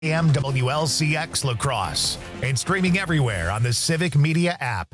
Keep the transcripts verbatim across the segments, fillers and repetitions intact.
A M W L C X Lacrosse and streaming everywhere on the Civic Media app.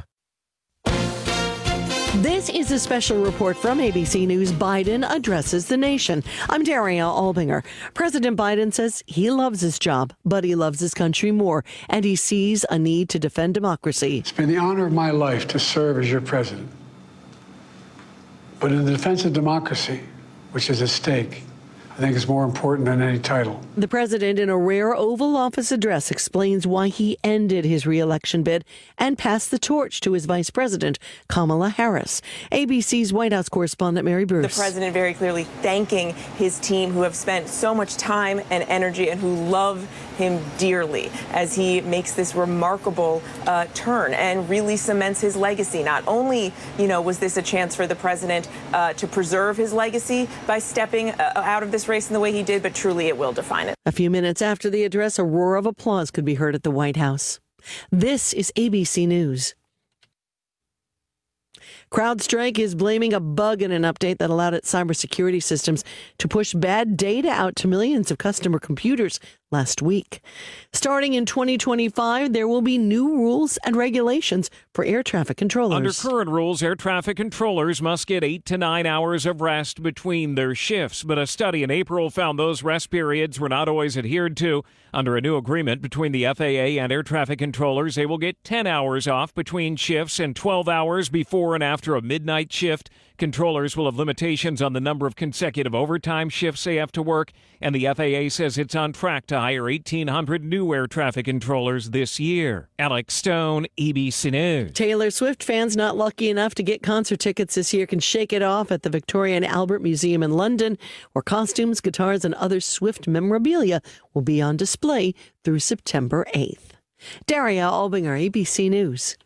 This is a special report from A B C News. Biden addresses the nation. I'm Daria Albinger. President Biden says he loves his job, but he loves his country more, and he sees a need to defend democracy. It's been the honor of my life to serve as your president. But in the defense of democracy, which is at stake, I think it's more important than any title. The president, in a rare Oval Office address, explains why he ended his re-election bid and passed the torch to his vice president, Kamala Harris. A B C's White House correspondent Mary Bruce. The president very clearly thanking his team who have spent so much time and energy and who love him dearly as he makes this remarkable uh, turn and really cements his legacy. Not only, you know, was this a chance for the president uh, to preserve his legacy by stepping uh, out of this race in the way he did, but truly it will define it. A few minutes after the address, a roar of applause could be heard at the White House. This is A B C News. CrowdStrike is blaming a bug in an update that allowed its cybersecurity systems to push bad data out to millions of customer computers last week. Starting in twenty twenty-five, there will be new rules and regulations for air traffic controllers. Under current rules, air traffic controllers must get eight to nine hours of rest between their shifts. But a study in April found those rest periods were not always adhered to. Under a new agreement between the F A A and air traffic controllers, they will get ten hours off between shifts and twelve hours before and after a midnight shift. Controllers will have limitations on the number of consecutive overtime shifts they have to work, and the F A A says it's on track to hire eighteen hundred new air traffic controllers this year. Alex Stone, A B C News. Taylor Swift fans not lucky enough to get concert tickets this year can shake it off at the Victoria and Albert Museum in London, where costumes, guitars, and other Swift memorabilia will be on display through September eighth. Daria Albinger, A B C News.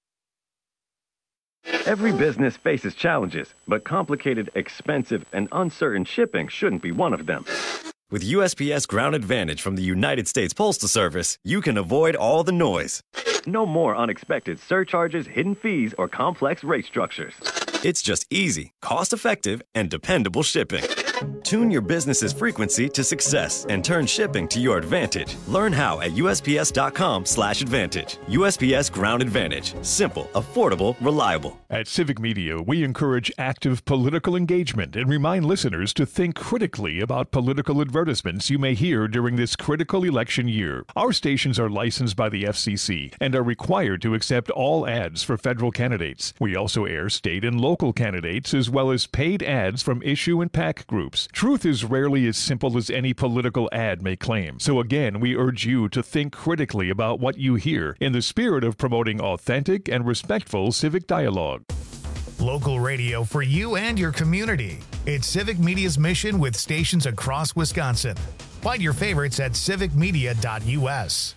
Every business faces challenges, but complicated, expensive, and uncertain shipping shouldn't be one of them. With U S P S Ground Advantage from the United States Postal Service, you can avoid all the noise. No more unexpected surcharges, hidden fees, or complex rate structures. It's just easy, cost-effective, and dependable shipping. Tune your business's frequency to success and turn shipping to your advantage. Learn how at U S P S dot com slash advantage. U S P S Ground Advantage. Simple, affordable, reliable. At Civic Media, we encourage active political engagement and remind listeners to think critically about political advertisements you may hear during this critical election year. Our stations are licensed by the F C C and are required to accept all ads for federal candidates. We also air state and local candidates as well as paid ads from issue and PAC groups. Truth is rarely as simple as any political ad may claim. So again, we urge you to think critically about what you hear in the spirit of promoting authentic and respectful civic dialogue. Local radio for you and your community. It's Civic Media's mission with stations across Wisconsin. Find your favorites at civic media dot U S.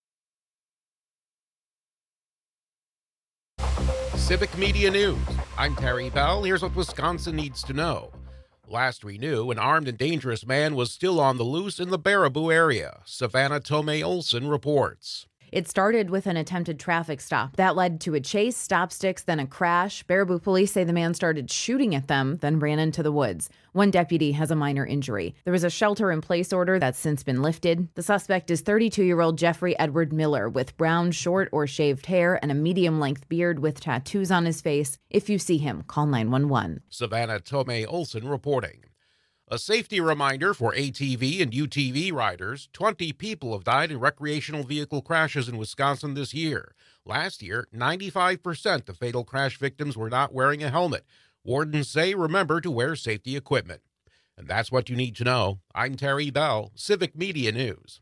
Civic Media News. I'm Terry Bell. Here's what Wisconsin needs to know. Last we knew, an armed and dangerous man was still on the loose in the Baraboo area. Savannah Tomei Olson reports. It started with an attempted traffic stop. That led to a chase, stop sticks, then a crash. Baraboo police say the man started shooting at them, then ran into the woods. One deputy has a minor injury. There was a shelter-in-place order that's since been lifted. The suspect is thirty-two-year-old Jeffrey Edward Miller with brown, short, or shaved hair and a medium-length beard with tattoos on his face. If you see him, call nine one one. Savannah Tomei Olson reporting. A safety reminder for A T V and U T V riders. twenty people have died in recreational vehicle crashes in Wisconsin this year. Last year, ninety-five percent of fatal crash victims were not wearing a helmet. Wardens say remember to wear safety equipment. And that's what you need to know. I'm Terry Bell, Civic Media News.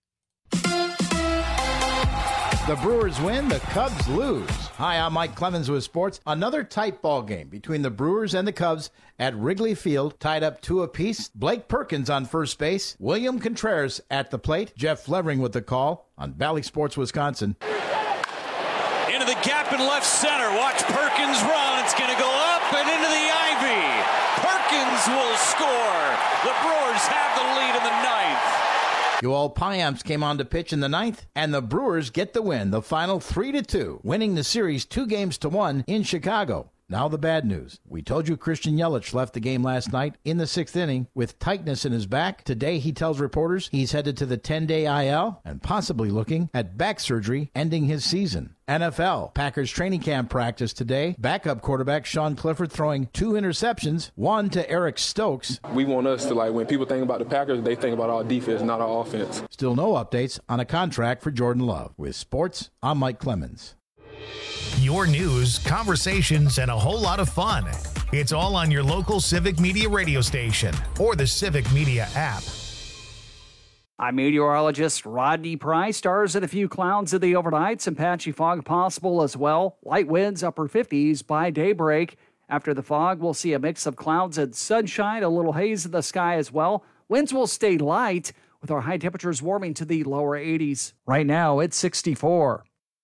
The Brewers win, the Cubs lose. Hi, I'm Mike Clemens with sports. Another tight ball game between the Brewers and the Cubs at Wrigley Field, tied up two apiece. Blake Perkins on first base, William Contreras at the plate, Jeff Flevering with the call on Valley Sports Wisconsin. Into the gap in left center. Watch Perkins run. It's going to go up and into the ivy. Perkins will score. The Brewers have the lead in the ninth. Yoel Payamps came on to pitch in the ninth, and the Brewers get the win, the final three to two, winning the series two games to one in Chicago. Now the bad news. We told you Christian Yelich left the game last night in the sixth inning with tightness in his back. Today he tells reporters he's headed to the ten-day I L and possibly looking at back surgery ending his season. N F L. Packers training camp practice today. Backup quarterback Sean Clifford throwing two interceptions, one to Eric Stokes. We want us to, like, when people think about the Packers, they think about our defense, not our offense. Still no updates on a contract for Jordan Love. With sports, I'm Mike Clemens. Your news, conversations, and a whole lot of fun. It's all on your local Civic Media radio station or the Civic Media app. I'm meteorologist Rodney Price. Stars and a few clouds in the overnight. Some patchy fog possible as well. Light winds, upper fifties by daybreak. After the fog, we'll see a mix of clouds and sunshine, a little haze in the sky as well. Winds will stay light, with our high temperatures warming to the lower eighties. Right now, it's sixty-four.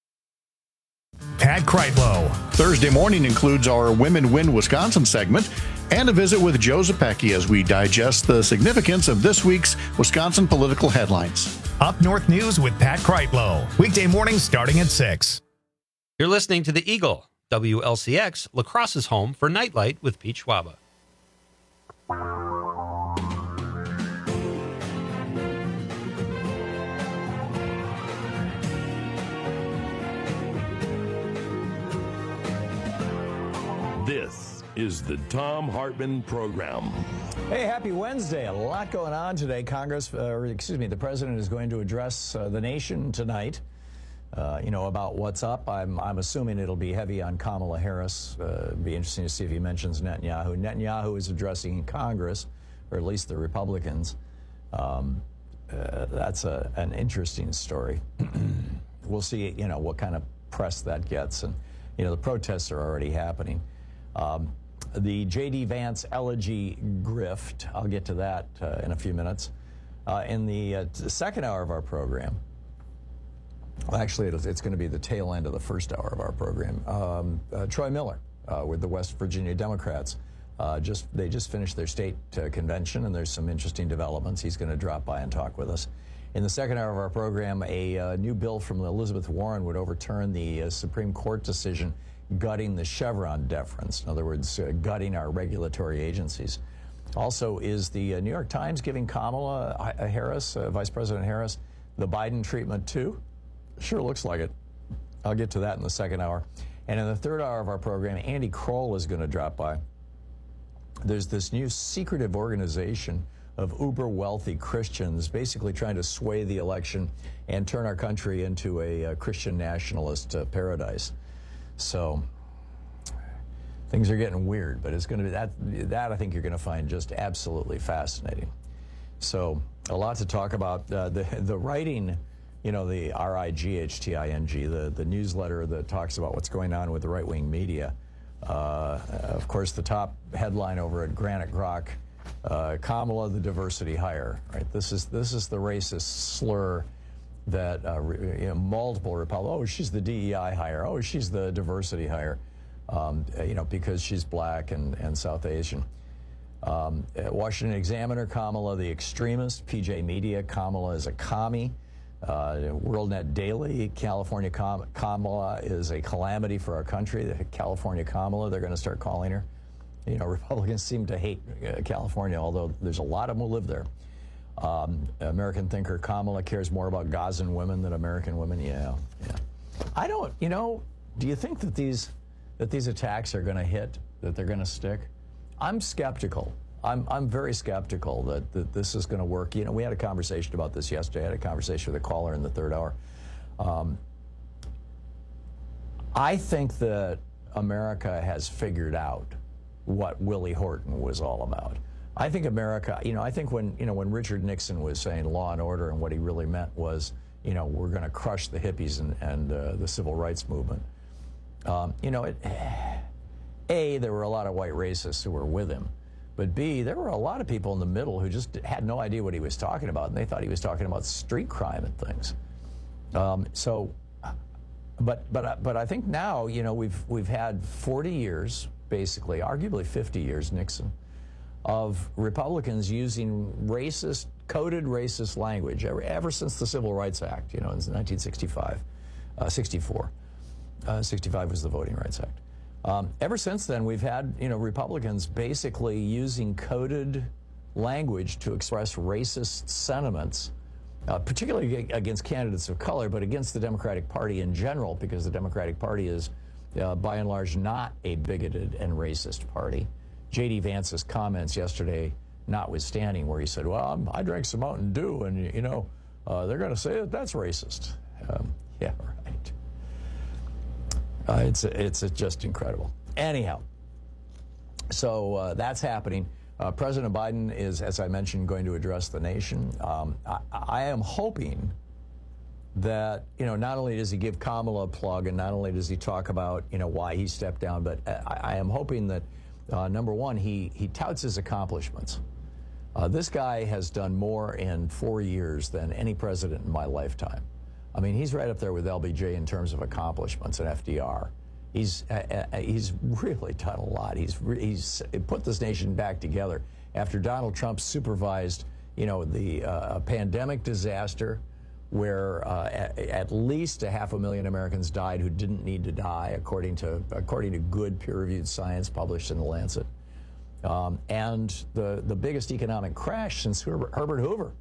Pat Kreitlow. Thursday morning includes our Women Win Wisconsin segment and a visit with Joe Zepecki as we digest the significance of this week's Wisconsin political headlines. Up North News with Pat Kreitlow. Weekday mornings starting at six. You're listening to The Eagle, W L C X, La Crosse's home for Nightlight with Pete Schwaba. This is the Thom Hartmann Program. Hey, happy Wednesday. A lot going on today. Congress, uh, or excuse me, the president is going to address uh, the nation tonight, uh, you know, about what's up. I'm, I'm assuming it'll be heavy on Kamala Harris. Uh, it'd be interesting to see if he mentions Netanyahu. Netanyahu is addressing Congress, or at least the Republicans. Um, uh, that's a, an interesting story. We'll see, you know, what kind of press that gets. And, you know, the protests are already happening. Um, the J D. Vance elegy grift, I'll get to that uh, in a few minutes. Uh, in the uh, second hour of our program, well, actually it's, it's going to be the tail end of the first hour of our program, um, uh, Troy Miller uh, with the West Virginia Democrats. Uh, just They just finished their state uh, convention, and there's some interesting developments. He's going to drop by and talk with us. In the second hour of our program, a uh, new bill from Elizabeth Warren would overturn the uh, Supreme Court decision gutting the Chevron deference. In other words, uh, gutting our regulatory agencies. Also, is the uh, New York Times giving Kamala uh, Harris, uh, Vice President Harris, the Biden treatment too? Sure looks like it. I'll get to that in the second hour. And in the third hour of our program, Andy Kroll is going to drop by. There's this new secretive organization of uber wealthy Christians basically trying to sway the election and turn our country into a, a Christian nationalist uh, paradise. So things are getting weird, but it's going to be that, that I think you're going to find just absolutely fascinating. So a lot to talk about. Uh, the, the writing, you know, the R I G H T I N G, the, the newsletter that talks about what's going on with the right-wing media. Uh, of course, the top headline over at Granite Grok, uh, Kamala, the diversity hire, right? This is, this is the racist slur that uh, you know, multiple Republicans, oh, she's the D E I hire, oh, she's the diversity hire, um, you know, because she's black and, and South Asian. Um, Washington Examiner, Kamala the extremist. P J Media, Kamala is a commie. Uh, WorldNet Daily, California Kam- Kamala is a calamity for our country. The California Kamala, they're going to start calling her. You know, Republicans seem to hate uh, California, although there's a lot of them who live there. Um, American thinker Kamala cares more about Gazan women than American women. Yeah, yeah. I don't. You know, do you think that these that these attacks are going to hit? That they're going to stick? I'm skeptical. I'm I'm very skeptical that, that this is going to work. You know, we had a conversation about this yesterday. I had a conversation with a caller in the third hour. Um, I think that America has figured out what Willie Horton was all about. I think America, you know, I think when, you know, when Richard Nixon was saying law and order, and what he really meant was, you know, we're going to crush the hippies and, and uh, the civil rights movement. Um, you know, it, A, there were a lot of white racists who were with him. But B, there were a lot of people in the middle who just had no idea what he was talking about, and they thought he was talking about street crime and things. Um, so, but but but I think now, you know, we've we've had forty years, basically, arguably fifty years, Nixon, of Republicans using racist, coded racist language ever, ever since the Civil Rights Act, you know, in nineteen sixty-five, uh, sixty-four. Uh, sixty-five was the Voting Rights Act. Um, ever since then, we've had, you know, Republicans basically using coded language to express racist sentiments, uh, particularly against candidates of color, but against the Democratic Party in general, because the Democratic Party is, uh, by and large, not a bigoted and racist party. J D. Vance's comments yesterday notwithstanding, where he said, well, I'm, I drank some Mountain Dew, and, you know, uh, they're going to say that that's racist. Um, yeah, right. Uh, it's it's just incredible. Anyhow, so uh, that's happening. Uh, President Biden is, as I mentioned, going to address the nation. Um, I, I am hoping that, you know, not only does he give Kamala a plug, and not only does he talk about, you know, why he stepped down, but I, I am hoping that, uh, number one, he, he touts his accomplishments. Uh, this guy has done more in four years than any president in my lifetime. I mean, he's right up there with L B J in terms of accomplishments and F D R. He's uh, uh, he's really done a lot. He's he's put this nation back together after Donald Trump supervised, you know, the uh, pandemic disaster, where uh, at, at least a half a million Americans died who didn't need to die, according to according to good peer-reviewed science published in The Lancet, um, and the the biggest economic crash since Herbert, Herbert Hoover.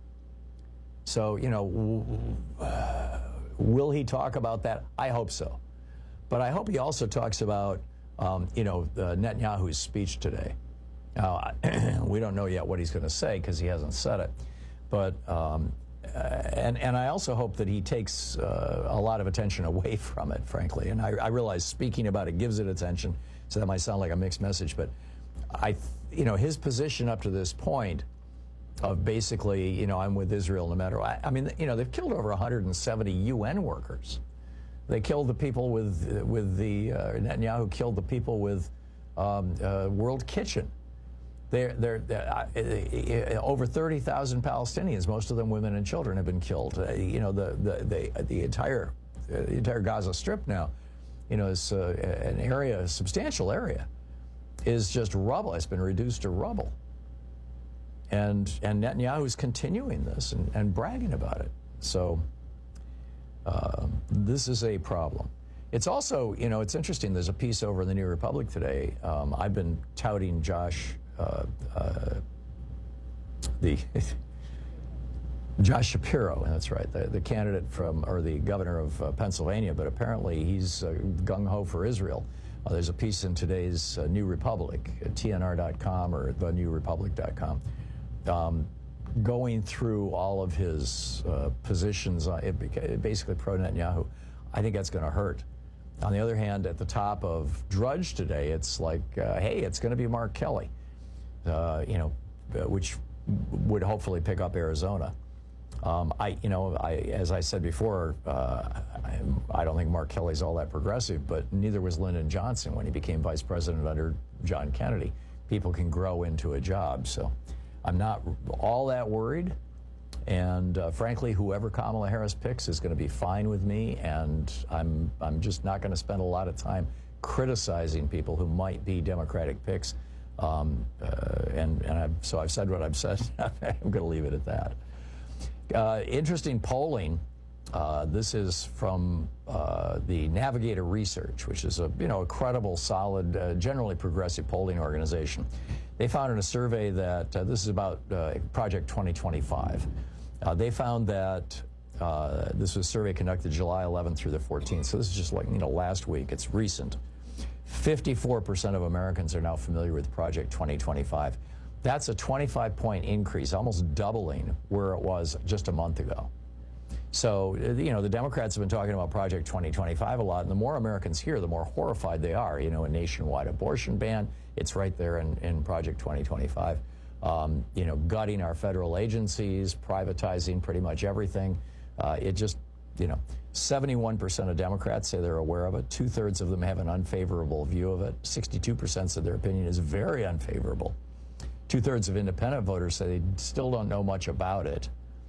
So, you know, uh, will he talk about that? I hope so. But I hope he also talks about, um, you know, uh, Netanyahu's speech today. Now, we don't know yet what he's going to say because he hasn't said it. But, um, uh, and, and I also hope that he takes uh, a lot of attention away from it, frankly. And I, I realize speaking about it gives it attention, so that might sound like a mixed message. But, I, you know, his position up to this point of basically, you know, I'm with Israel no matter what. I mean, you know, they've killed over one hundred seventy U N workers. They killed the people with, with the, uh, Netanyahu killed the people with um, uh, World Kitchen. They're, they're, they're uh, over thirty thousand Palestinians, most of them women and children, have been killed. Uh, you know, the, the, the, the entire, uh, the entire Gaza Strip now, you know, is uh, an area, a substantial area, is just rubble. It's been reduced to rubble. And, and Netanyahu is continuing this and, and bragging about it. So uh, this is a problem. It's also, you know, it's interesting. There's a piece over in the New Republic today. Um, I've been touting Josh, uh, uh, the Josh Shapiro, and that's right, the, the candidate from, or the governor of uh, Pennsylvania, but apparently he's uh, gung-ho for Israel. Uh, there's a piece in today's uh, New Republic, at T N R dot com or the new republic dot com. Um, going through all of his uh, positions, uh, it, basically pro-Netanyahu. I think that's going to hurt. On the other hand, at the top of Drudge today, it's like, uh, hey, it's going to be Mark Kelly, uh, you know, which would hopefully pick up Arizona. Um, I, you know, I, as I said before, uh, I, I don't think Mark Kelly's all that progressive, but neither was Lyndon Johnson when he became vice president under John Kennedy. People can grow into a job, so I'm not all that worried. And uh, frankly, whoever Kamala Harris picks is going to be fine with me, and I'm I'm just not going to spend a lot of time criticizing people who might be Democratic picks. Um, uh, and and I've, so I've said what I've said. I'm going to leave it at that. Uh, interesting polling. Uh, this is from uh, the Navigator Research, which is a you know a credible, solid, uh, generally progressive polling organization. They found in a survey that uh, this is about uh, Project twenty twenty-five. Uh, they found that uh, this was a survey conducted July eleventh through the fourteenth. So this is just like you know last week. It's recent. fifty-four percent of Americans are now familiar with Project twenty twenty-five. That's a twenty-five point increase, almost doubling where it was just a month ago. So, you know, the Democrats have been talking about Project twenty twenty-five a lot, and the more Americans hear, the more horrified they are. You know, a nationwide abortion ban, it's right there in, in Project twenty twenty-five. Um, you know, gutting our federal agencies, privatizing pretty much everything. Uh, it just, you know, seventy-one percent of Democrats say they're aware of it. Two-thirds of them have an unfavorable view of it. sixty-two percent said their opinion is very unfavorable. Two-thirds of independent voters say they still don't know much about it.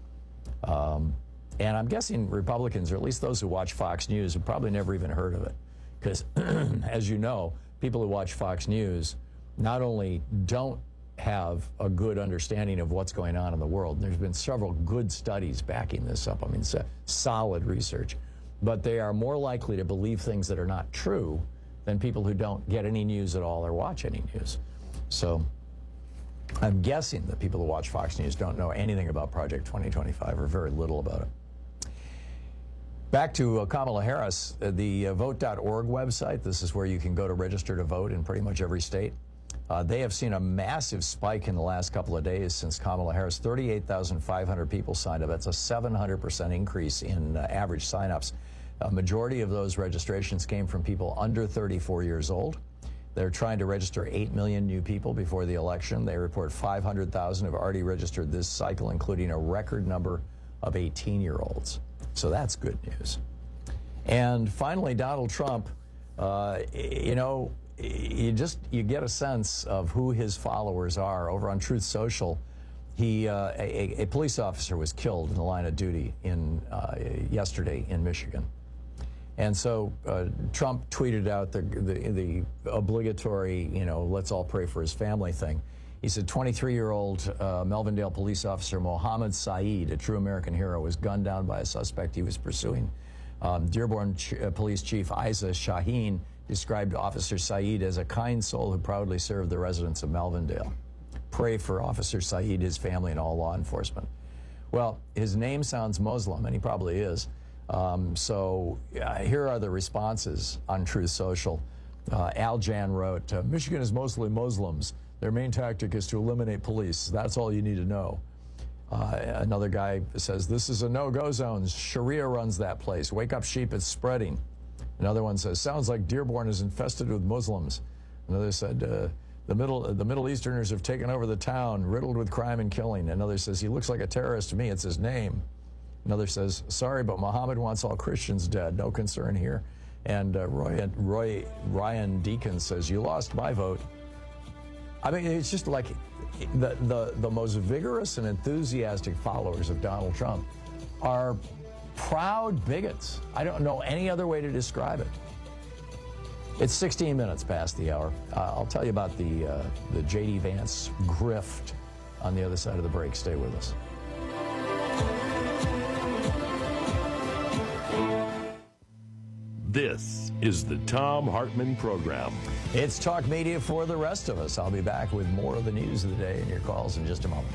Um, and I'm guessing Republicans, or at least those who watch Fox News, have probably never even heard of it. Because, as you know, people who watch Fox News not only don't have a good understanding of what's going on in the world, and there's been several good studies backing this up, I mean, it's solid research, but they are more likely to believe things that are not true than people who don't get any news at all or watch any news. So I'm guessing that people who watch Fox News don't know anything about Project twenty twenty-five or very little about it. Back to uh, Kamala Harris, uh, the uh, vote dot org website, this is where you can go to register to vote in pretty much every state. Uh, they have seen a massive spike in the last couple of days since Kamala Harris. thirty-eight thousand five hundred people signed up. That's a seven hundred percent increase in uh, average signups. A majority of those registrations came from people under thirty-four years old. They're trying to register eight million new people before the election. They report five hundred thousand have already registered this cycle, including a record number of eighteen-year-olds. So that's good news. And finally, Donald Trump, uh, you know, you just you get a sense of who his followers are. Over on Truth Social, he uh, a, a police officer was killed in the line of duty in uh, yesterday in Michigan. And so uh, Trump tweeted out the, the the obligatory, you know, let's all pray for his family thing. He said twenty-three-year-old uh, Melvindale police officer Mohammed Saeed, a true American hero, was gunned down by a suspect he was pursuing. Um, Dearborn Ch- uh, Police Chief Isa Shaheen described Officer Saeed as a kind soul who proudly served the residents of Melvindale. Pray for Officer Saeed, his family, and all law enforcement. Well, his name sounds Muslim, and he probably is. Um, so uh, here are the responses on Truth Social. Uh, Al Jan wrote, uh, Michigan is mostly Muslims. Their main tactic is to eliminate police. That's all you need to know. Uh, another guy says, this is a no-go zone. Sharia runs that place. Wake up, sheep, it's spreading. Another one says, sounds like Dearborn is infested with Muslims. Another said, uh, the Middle uh, the Middle Easterners have taken over the town, riddled with crime and killing. Another says, he looks like a terrorist to me. It's his name. Another says, sorry, but Muhammad wants all Christians dead. No concern here. And uh, Roy, Roy Ryan Deacon says, you lost my vote. I mean, it's just like the, the, the most vigorous and enthusiastic followers of Donald Trump are proud bigots. I don't know any other way to describe it. It's sixteen minutes past the hour. Uh, I'll tell you about the, uh, the J D. Vance grift on the other side of the break. Stay with us. This is the Thom Hartmann Program. It's talk media for the rest of us. I'll be back with more of the news of the day and your calls in just a moment.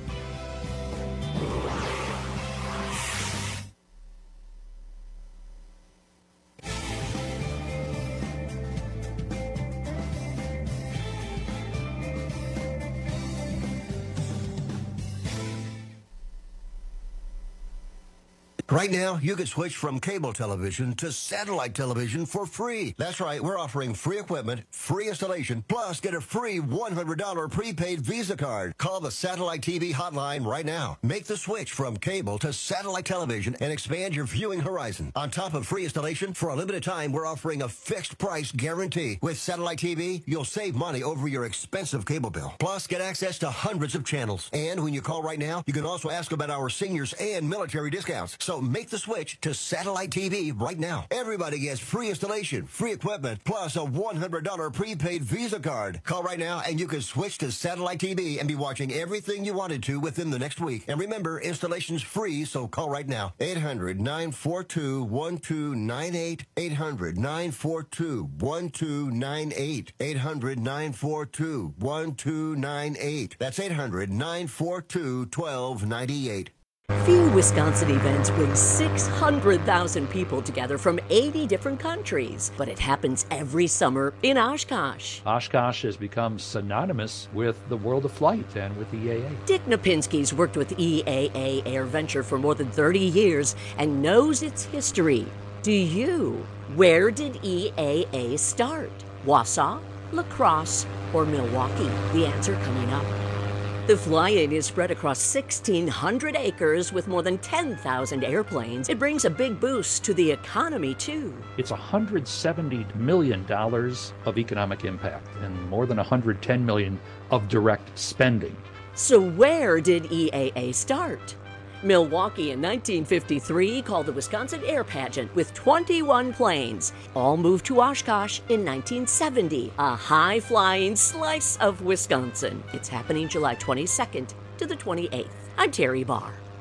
Right now, you can switch from cable television to satellite television for free. That's right, we're offering free equipment, free installation, plus get a free one hundred dollars prepaid Visa card. Call the Satellite T V hotline right now. Make the switch from cable to satellite television and expand your viewing horizon. On top of free installation, for a limited time, we're offering a fixed price guarantee. With Satellite T V, you'll save money over your expensive cable bill. Plus, get access to hundreds of channels. And when you call right now, you can also ask about our seniors and military discounts. So make the switch to Satellite T V right now. Everybody gets free installation, free equipment, plus a one hundred dollars prepaid Visa card. Call right now and you can switch to Satellite T V and be watching everything you wanted to within the next week. And remember, installation's free, so call right now. eight hundred, nine four two, one two nine eight. eight hundred, nine four two, one two nine eight. eight hundred, nine four two, one two nine eight. That's eight hundred, nine four two, one two nine eight. Few Wisconsin events bring six hundred thousand people together from eighty different countries, but it happens every summer in Oshkosh. Oshkosh has become synonymous with the world of flight and with E A A. Dick Napinski's worked with E A A AirVenture for more than thirty years and knows its history. Do you? Where did E A A start? Wausau, La Crosse, or Milwaukee? The answer coming up. The fly-in is spread across sixteen hundred acres with more than ten thousand airplanes. It brings a big boost to the economy, too. It's one hundred seventy million dollars of economic impact and more than one hundred ten million dollars of direct spending. So where did E A A start? Milwaukee in nineteen fifty-three called the Wisconsin Air Pageant with twenty-one planes. All moved to Oshkosh in nineteen seventy, a high-flying slice of Wisconsin. It's happening July twenty-second to the twenty-eighth. I'm Terry Barr.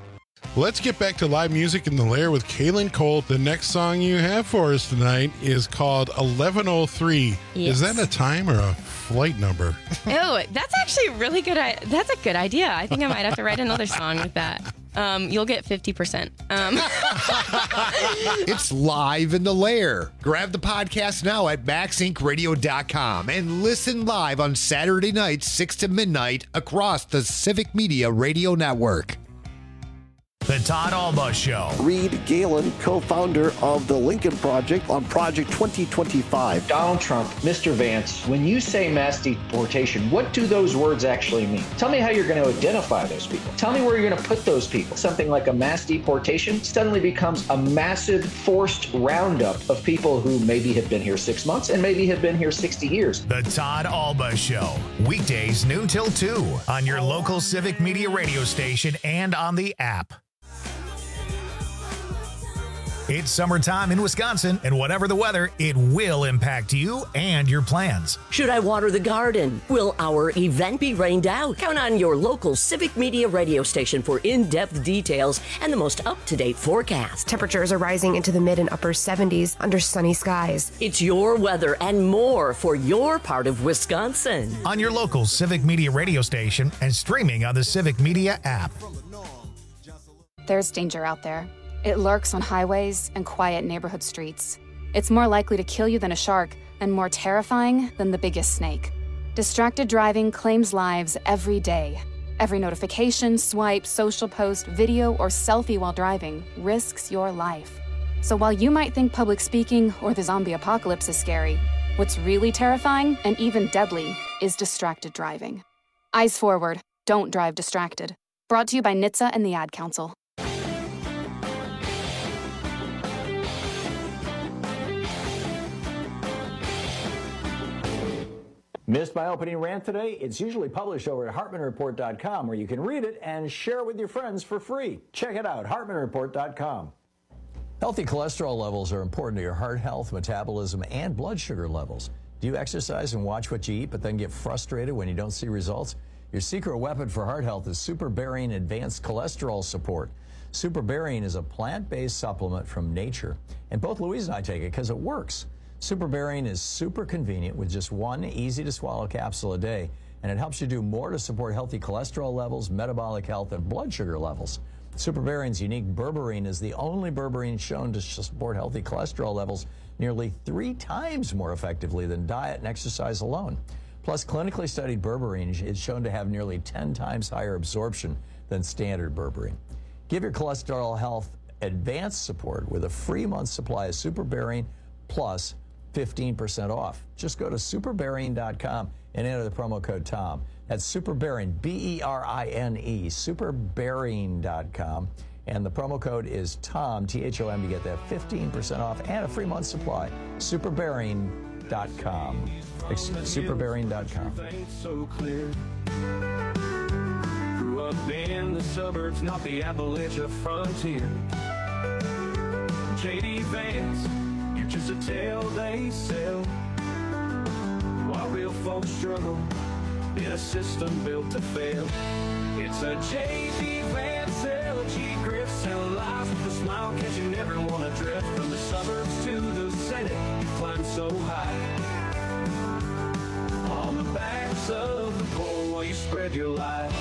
Let's get back to live music in the Lair with Kaylin Cole. The next song you have for us tonight is called eleven oh three. Yes. Is that a time or a flight number? Oh, that's actually really good. I- that's a good idea. I think I might have to write another song with that. Um, you'll get fifty percent. Um. It's live in the Lair. Grab the podcast now at max inc radio dot com and listen live on Saturday nights, six to midnight, across the Civic Media Radio Network. The Todd Alba Show. Reed Galen, co-founder of the Lincoln Project on Project twenty twenty-five. Donald Trump, Mister Vance, when you say mass deportation, what do those words actually mean? Tell me how you're going to identify those people. Tell me where you're going to put those people. Something like a mass deportation suddenly becomes a massive forced roundup of people who maybe have been here six months and maybe have been here sixty years. The Todd Alba Show. Weekdays noon till two on your local Civic Media radio station and on the app. It's summertime in Wisconsin, and whatever the weather, it will impact you and your plans. Should I water the garden? Will our event be rained out? Count on your local Civic Media radio station for in-depth details and the most up-to-date forecast. Temperatures are rising into the mid and upper seventies under sunny skies. It's your weather and more for your part of Wisconsin. On your local Civic Media radio station and streaming on the Civic Media app. There's danger out there. It lurks on highways and quiet neighborhood streets. It's more likely to kill you than a shark and more terrifying than the biggest snake. Distracted driving claims lives every day. Every notification, swipe, social post, video, or selfie while driving risks your life. So while you might think public speaking or the zombie apocalypse is scary, what's really terrifying and even deadly is distracted driving. Eyes forward, don't drive distracted. Brought to you by N H T S A and the Ad Council. Missed my opening rant today? It's usually published over at hartman report dot com, where you can read it and share it with your friends for free. Check it out, hartman report dot com. Healthy cholesterol levels are important to your heart health, metabolism, and blood sugar levels. Do you exercise and watch what you eat, but then get frustrated when you don't see results? Your secret weapon for heart health is SuperBarian Advanced Cholesterol Support. SuperBarian is a plant-based supplement from nature, and both Louise and I take it because it works. SuperBarian is super convenient with just one easy-to-swallow capsule a day, and it helps you do more to support healthy cholesterol levels, metabolic health, and blood sugar levels. SuperBarian's unique berberine is the only berberine shown to support healthy cholesterol levels nearly three times more effectively than diet and exercise alone. Plus, clinically studied berberine is shown to have nearly ten times higher absorption than standard berberine. Give your cholesterol health advanced support with a free month's supply of SuperBarian plus fifteen percent off. Just go to super barian dot com and enter the promo code TOM. That's SuperBarian, B E R I N E, super barian dot com. And the promo code is TOM, T H O M, to get that fifteen percent off and a free month supply. super barian dot com. super barian dot com. So clear. Grew up in the suburbs, not the Appalachia frontier. J D Vance, you're just a tale they sell. While real folks struggle in a system built to fail. It's a J D Vance L G Griff, selling lies with a smile, catching everyone adrift. From the suburbs to the Senate, you climb so high. On the backs of the poor while you spread your lies.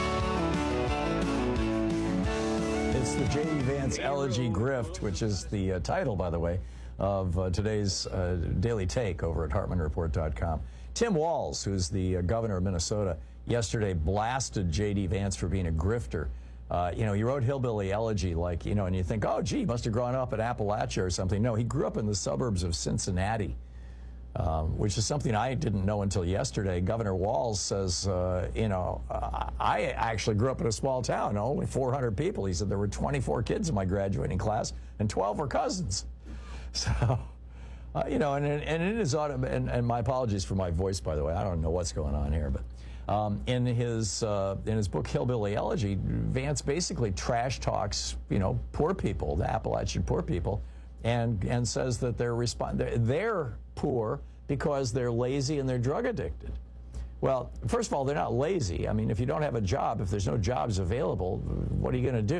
It's the J D Vance Elegy Grift, which is the uh, title, by the way, of uh, today's uh, Daily Take over at hartman report dot com. Tim Walz, who's the uh, governor of Minnesota, yesterday blasted J D Vance for being a grifter. Uh, you know, he wrote Hillbilly Elegy, like, you know, and you think, oh, gee, he must have grown up in Appalachia or something. No, he grew up in the suburbs of Cincinnati, um, which is something I didn't know until yesterday. Governor Walz says, uh, you know, uh, I actually grew up in a small town, only four hundred people. He said there were twenty-four kids in my graduating class, and twelve were cousins. So, uh, you know, and, and in his auto, and, and my apologies for my voice, by the way. I don't know what's going on here, but um, in his uh, in his book Hillbilly Elegy, Vance basically trash talks, you know, poor people, the Appalachian poor people, and and says that they're respond they're, they're poor because they're lazy and they're drug addicted. Well, first of all, they're not lazy. I mean, if you don't have a job, if there's no jobs available, what are you going to do?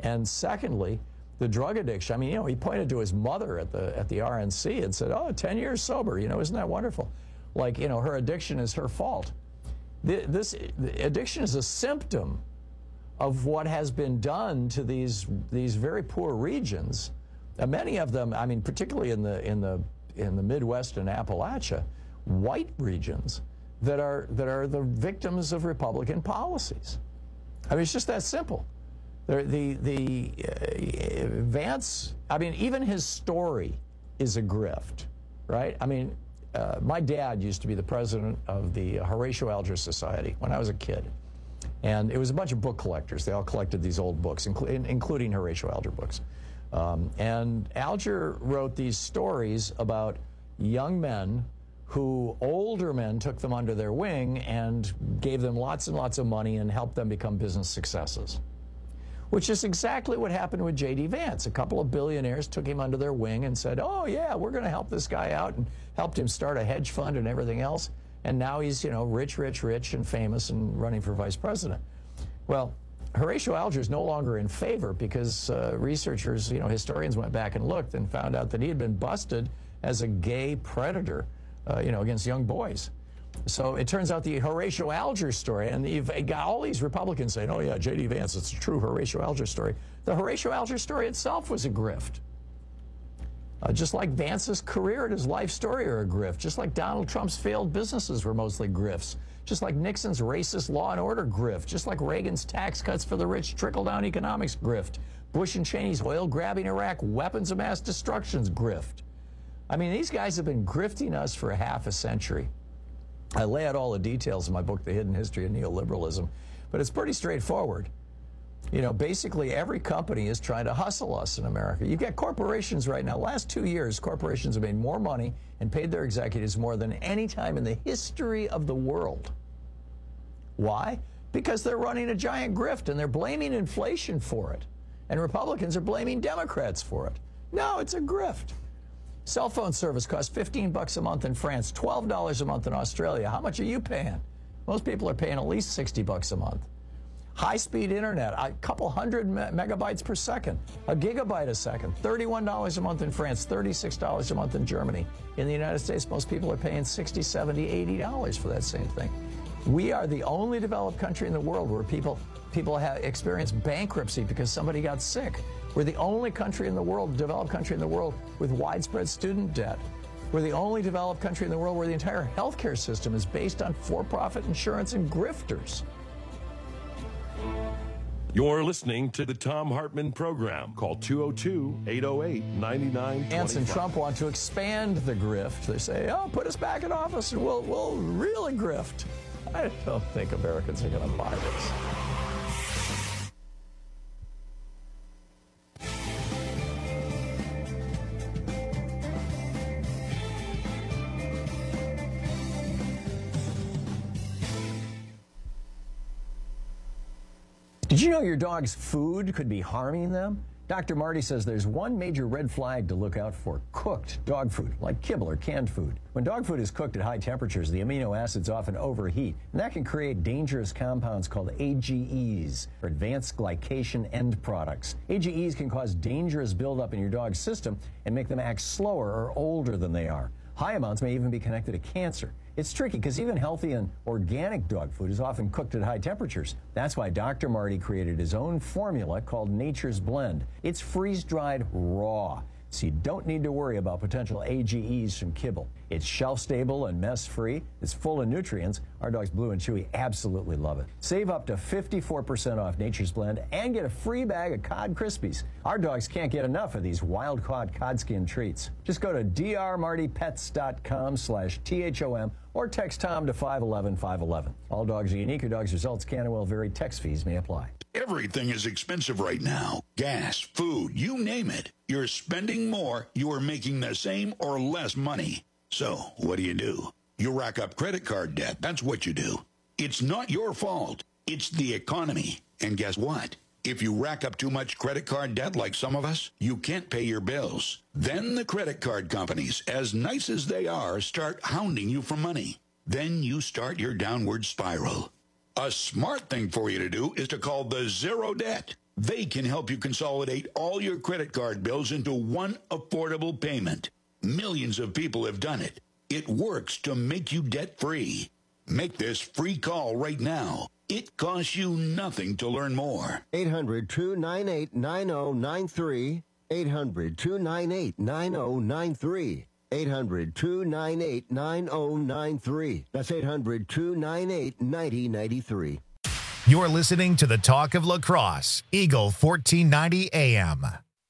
And secondly, the drug addiction. I mean, you know, he pointed to his mother at the at the R N C and said, oh, ten years sober. You know, isn't that wonderful? Like, you know, her addiction is her fault. This addiction is a symptom of what has been done to these these very poor regions. And many of them, I mean, particularly in the in the in the Midwest and Appalachia, white regions that are that are the victims of Republican policies. I mean, it's just that simple. The the, the uh, Vance, I mean, even his story is a grift, right? I mean, uh, my dad used to be the president of the Horatio Alger Society when I was a kid. And it was a bunch of book collectors. They all collected these old books, inclu- including Horatio Alger books. Um, and Alger wrote these stories about young men who older men took them under their wing and gave them lots and lots of money and helped them become business successes, which is exactly what happened with J D. Vance. A couple of billionaires took him under their wing and said, oh, yeah, we're going to help this guy out, and helped him start a hedge fund and everything else. And now he's, you know, rich, rich, rich and famous and running for vice president. Well, Horatio Alger is no longer in favor because uh, researchers, you know, historians went back and looked and found out that he had been busted as a gay predator, uh, you know, against young boys. So it turns out the Horatio Alger story, and you've got all these Republicans saying, oh, yeah, J D. Vance, it's a true Horatio Alger story. The Horatio Alger story itself was a grift. Uh, just like Vance's career and his life story are a grift. Just like Donald Trump's failed businesses were mostly grifts. Just like Nixon's racist law and order grift. Just like Reagan's tax cuts for the rich trickle-down economics grift. Bush and Cheney's oil-grabbing Iraq weapons of mass destruction's grift. I mean, these guys have been grifting us for a half a century. I lay out all the details in my book, The Hidden History of Neoliberalism, but it's pretty straightforward. You know, basically every company is trying to hustle us in America. You've got corporations right now. Last two years, corporations have made more money and paid their executives more than any time in the history of the world. Why? Because they're running a giant grift and they're blaming inflation for it. And Republicans are blaming Democrats for it. No, it's a grift. Cell phone service costs fifteen bucks a month in France, twelve dollars a month in Australia. How much are you paying? Most people are paying at least sixty bucks a month. High-speed internet, a couple hundred me- megabytes per second, a gigabyte a second, thirty-one dollars a month in France, thirty-six dollars a month in Germany. In the United States, most people are paying sixty, seventy, eighty dollars for that same thing. We are the only developed country in the world where people people have experienced bankruptcy because somebody got sick. We're the only country in the world, developed country in the world, with widespread student debt. We're the only developed country in the world where the entire healthcare system is based on for-profit insurance and grifters. You're listening to the Thom Hartmann Program. Call two oh two, eight oh eight, nine nine two five. Vance and Trump want to expand the grift. They say, oh, put us back in office and we'll, we'll really grift. I don't think Americans are going to buy this. Did you know your dog's food could be harming them? Doctor Marty says there's one major red flag to look out for: cooked dog food, like kibble or canned food. When dog food is cooked at high temperatures, the amino acids often overheat, and that can create dangerous compounds called A G Es, or advanced glycation end products. A G Es can cause dangerous buildup in your dog's system and make them act slower or older than they are. High amounts may even be connected to cancer. It's tricky because even healthy and organic dog food is often cooked at high temperatures. That's why Doctor Marty created his own formula called Nature's Blend. It's freeze-dried raw, so you don't need to worry about potential A G Es from kibble. It's shelf-stable and mess-free. It's full of nutrients. Our dogs Blue and Chewy absolutely love it. Save up to fifty-four percent off Nature's Blend and get a free bag of Cod Krispies. Our dogs can't get enough of these wild-caught cod skin treats. Just go to drmartypets.com slash THOM or text Tom to five one one, five one one. All dogs are unique. Your dog's results can and will vary. Text fees may apply. Everything is expensive right now. Gas, food, you name it. You're spending more, you are making the same or less money. So, what do you do? You rack up credit card debt. That's what you do. It's not your fault. It's the economy. And guess what? If you rack up too much credit card debt like some of us, you can't pay your bills. Then the credit card companies, as nice as they are, start hounding you for money. Then you start your downward spiral. A smart thing for you to do is to call the Zero Debt. They can help you consolidate all your credit card bills into one affordable payment. Millions of people have done it. It works to make you debt-free. Make this free call right now. It costs you nothing to learn more. eight hundred, two nine eight, nine oh nine three. eight hundred, two nine eight, nine oh nine three. eight hundred, two nine eight, nine oh nine three. That's eight hundred, two nine eight, nine oh nine three. You're listening to the Talk of Lacrosse, Eagle fourteen ninety A M.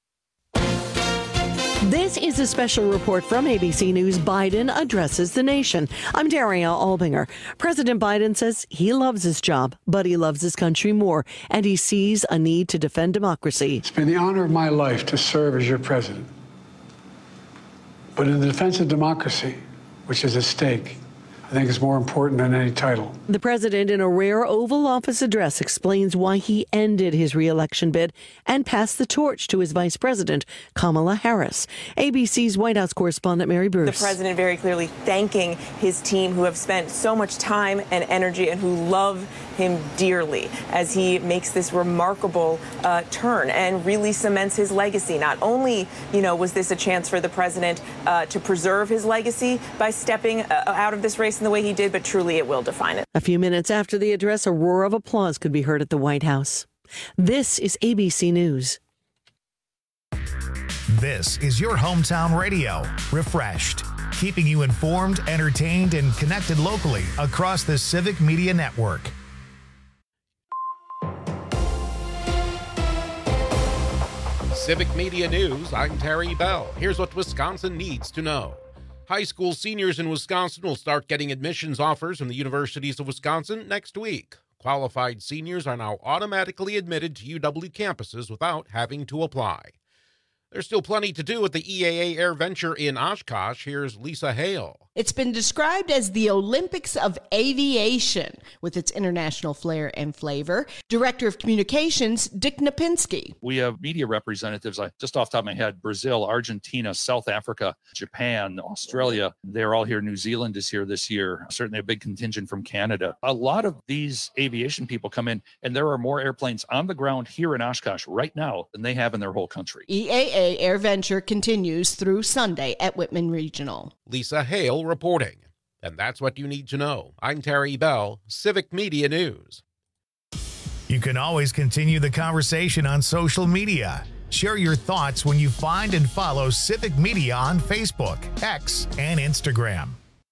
This is a special report from A B C News. Biden addresses the nation. I'm Daria Albinger. President Biden says he loves his job, but he loves his country more, and he sees a need to defend democracy. It's been the honor of my life to serve as your president. But in the defense of democracy, which is at stake, I think it's more important than any title. The president, in a rare Oval Office address, explains why he ended his reelection bid and passed the torch to his vice president, Kamala Harris. A B C's White House correspondent Mary Bruce. The president very clearly thanking his team who have spent so much time and energy and who love him dearly as he makes this remarkable uh, turn and really cements his legacy. Not only, you know, was this a chance for the president uh, to preserve his legacy by stepping uh, out of this race in the way he did, but truly it will define it. A few minutes after the address, a roar of applause could be heard at the White House. This is A B C News. This is your hometown radio, Refreshed, keeping you informed, entertained, and connected locally across the Civic Media Network. Civic Media News, I'm Terry Bell. Here's what Wisconsin needs to know. High school seniors in Wisconsin will start getting admissions offers from the universities of Wisconsin next week. Qualified seniors are now automatically admitted to U W campuses without having to apply. There's still plenty to do at the E A A Air Venture in Oshkosh. Here's Lisa Hale. It's been described as the Olympics of aviation with its international flair and flavor. Director of Communications, Dick Napinski. We have media representatives, like just off the top of my head, Brazil, Argentina, South Africa, Japan, Australia. They're all here. New Zealand is here this year. Certainly a big contingent from Canada. A lot of these aviation people come in, and there are more airplanes on the ground here in Oshkosh right now than they have in their whole country. E A A Air Venture continues through Sunday at Whitman Regional. Lisa Hale reporting. And that's what you need to know. I'm Terry Bell, Civic Media News. You can always continue the conversation on social media. Share your thoughts when you find and follow Civic Media on Facebook, X, and Instagram.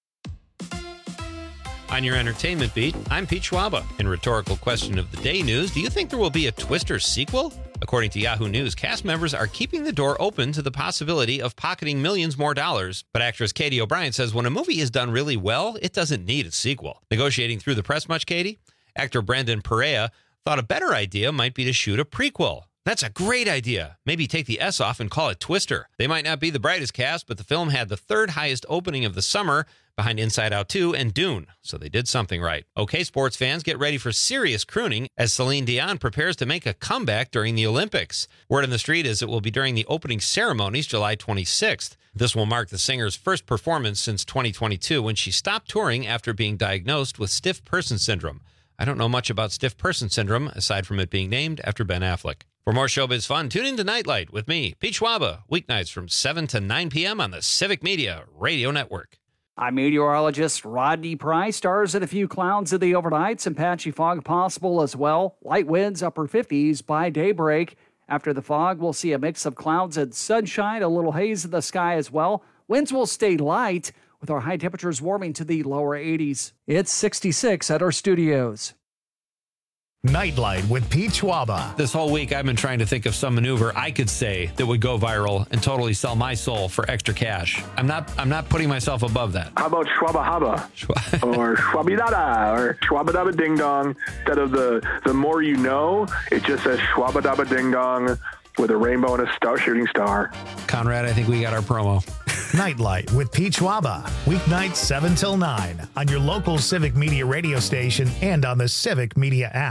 On your entertainment beat, I'm Pete Schwaba. In rhetorical question of the day news, do you think there will be a Twister sequel? According to Yahoo News, cast members are keeping the door open to the possibility of pocketing millions more dollars. But actress Katie O'Brien says when a movie is done really well, it doesn't need a sequel. Negotiating through the press much, Katie? Actor Brendan Perea thought a better idea might be to shoot a prequel. That's a great idea. Maybe take the S off and call it Twister. They might not be the brightest cast, but the film had the third highest opening of the summer, behind Inside Out two and Dune, so they did something right. Okay, sports fans, get ready for serious crooning as Celine Dion prepares to make a comeback during the Olympics. Word on the street is it will be during the opening ceremonies July twenty-sixth. This will mark the singer's first performance since twenty twenty-two, when she stopped touring after being diagnosed with stiff person syndrome. I don't know much about stiff person syndrome, aside from it being named after Ben Affleck. For more showbiz fun, tune in to Nightlight with me, Pete Schwaba, weeknights from seven to nine p.m. on the Civic Media Radio Network. I'm meteorologist Rodney Price. Stars and a few clouds in the overnights and patchy fog possible as well. Light winds upper fifties by daybreak. After the fog, we'll see a mix of clouds and sunshine, a little haze in the sky as well. Winds will stay light with our high temperatures warming to the lower eighties. It's sixty-six at our studios. Nightlight with Pete Schwaba. This whole week, I've been trying to think of some maneuver I could say that would go viral and totally sell my soul for extra cash. I'm not I'm not putting myself above that. How about Schwaba Haba? Or Schwabidada or Schwabadaba Ding Dong? Instead of the, the more you know, it just says Schwabadaba Ding Dong with a rainbow and a star shooting star. Conrad, I think we got our promo. Nightlight with Pete Schwaba. Weeknights seven till nine on your local Civic Media radio station and on the Civic Media app.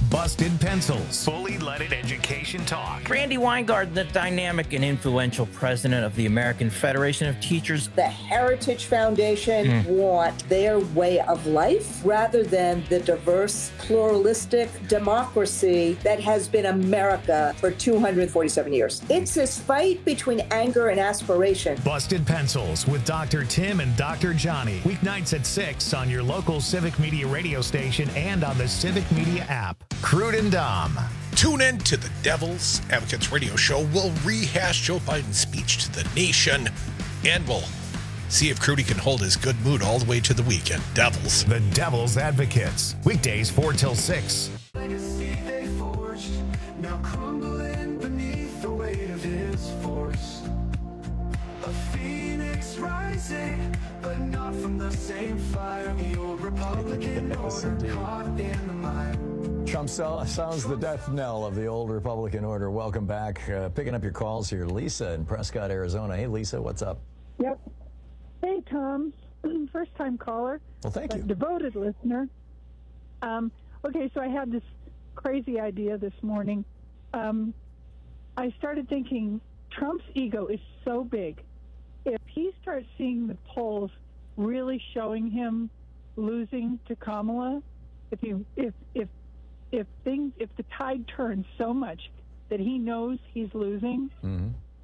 Busted Pencils, Fully Leaded Education Talk. Randy Weingart, the dynamic and influential president of the American Federation of Teachers. The Heritage Foundation Mm. want their way of life rather than the diverse, pluralistic democracy that has been America for two hundred forty-seven years. It's this fight between anger and aspiration. Busted Pencils with Doctor Tim and Doctor Johnny. Weeknights at six on your local Civic Media radio station and on the Civic Media app. Crude and Dom. Tune in to the Devil's Advocates radio show. We'll rehash Joe Biden's speech to the nation, and we'll see if Crudy can hold his good mood all the way to the weekend. Devils. The Devil's Advocates. Weekdays four till six. Legacy they forged, now crumbling beneath the weight of his force. A phoenix rising, but not from the same fire. The old Republican order caught in the mire. Trump so- sounds the death knell of the old Republican order. Welcome back. Uh, picking up your calls here. Lisa in Prescott, Arizona. Hey, Lisa, what's up? Yep. Hey, Tom. First time caller. Well, thank you. Devoted listener. Um, okay, so I had this crazy idea this morning. Um, I started thinking Trump's ego is so big. If he starts seeing the polls really showing him losing to Kamala, if he, if if if things if the tide turns so much that he knows he's losing, mm-hmm.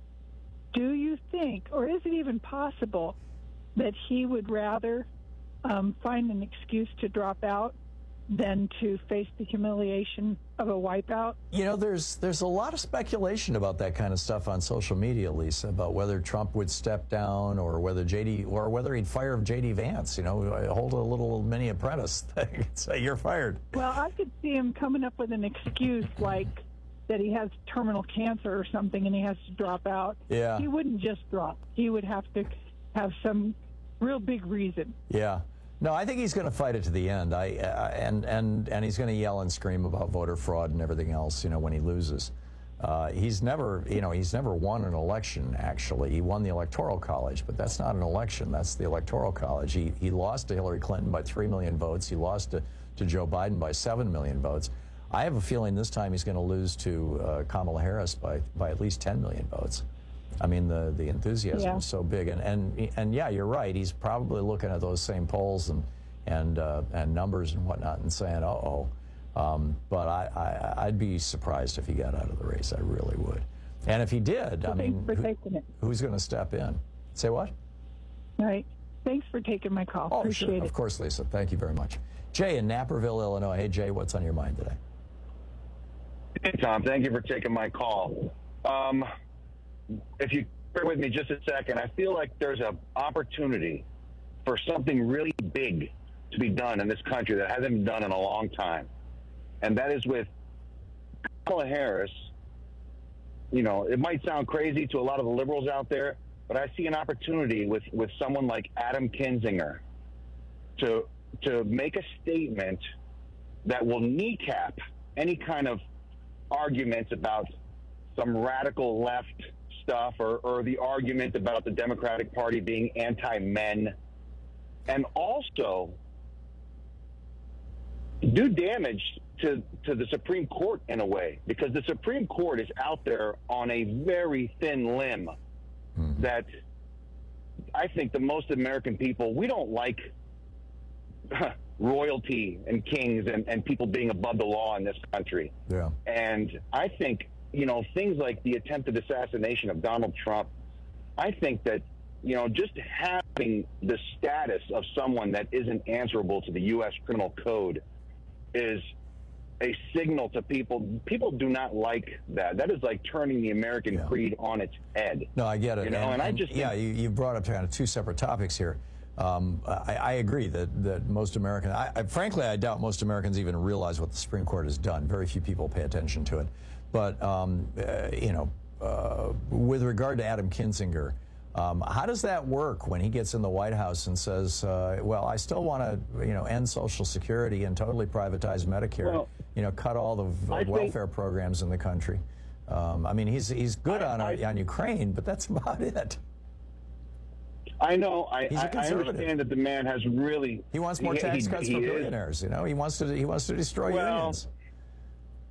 do you think, or is it even possible, that he would rather um, find an excuse to drop out than to face the humiliation of a wipeout? You know, there's there's a lot of speculation about that kind of stuff on social media, Lisa, about whether Trump would step down or whether J D or whether he'd fire J D Vance. You know, hold a little mini apprentice thing and say you're fired. Well, I could see him coming up with an excuse like that he has terminal cancer or something and he has to drop out. Yeah. He wouldn't just drop. He would have to have some real big reason. Yeah. No, I think he's going to fight it to the end. I uh, and and and he's going to yell and scream about voter fraud and everything else. You know, when he loses, uh, he's never, you know, he's never won an election. Actually, he won the Electoral College, but that's not an election. That's the Electoral College. He he lost to Hillary Clinton by three million votes. He lost to to Joe Biden by seven million votes. I have a feeling this time he's going to lose to uh, Kamala Harris by by at least ten million votes. I mean, the, the enthusiasm Yeah. is so big. And, and, and yeah, you're right. He's probably looking at those same polls and, and, uh, and numbers and whatnot and saying, uh-oh. Um, but I, I, I'd be surprised if he got out of the race. I really would. And if he did, Well, I mean, thanks for who- taking it. who's going to step in? Say what? All right. Thanks for taking my call. Oh, Appreciate sure. it. Of course, Lisa. Thank you very much. Jay in Naperville, Illinois. Hey, Jay, what's on your mind today? Hey, Tom. Thank you for taking my call. Um, if you bear with me just a second, I feel like there's an opportunity for something really big to be done in this country that hasn't been done in a long time. And that is with Kamala Harris. You know, it might sound crazy to a lot of the liberals out there, but I see an opportunity with, with someone like Adam Kinzinger to to make a statement that will kneecap any kind of arguments about some radical left stuff or, or the argument about the Democratic Party being anti-men, and also do damage to, to the Supreme Court in a way, because the Supreme Court is out there on a very thin limb that I think the most American people, we don't like royalty and kings and, and people being above the law in this country. Yeah. And I think, you know, things like the attempted assassination of Donald Trump, I think that, you know, just having the status of someone that isn't answerable to the U S criminal code is a signal to people. People do not like that. That is like turning the American Yeah. creed on its head. No, I get it. You know, and, and, I and, just yeah, think, you, you brought up kind of two separate topics here. Um, I, I agree that, that most Americans, I, I, frankly, I doubt most Americans even realize what the Supreme Court has done. Very few people pay attention to it. But, um, uh, you know, uh, with regard to Adam Kinzinger, um, how does that work when he gets in the White House and says, uh, well, I still want to, you know, end Social Security and totally privatize Medicare, Well, you know, cut all the I think- welfare programs in the country? Um, I mean, he's he's good I- on, I- on Ukraine, but that's about it. I know. I, He's a I, I conservative. understand that the man has really. He wants more tax he, cuts he for is- billionaires. You know, he wants to he wants to destroy Well, unions.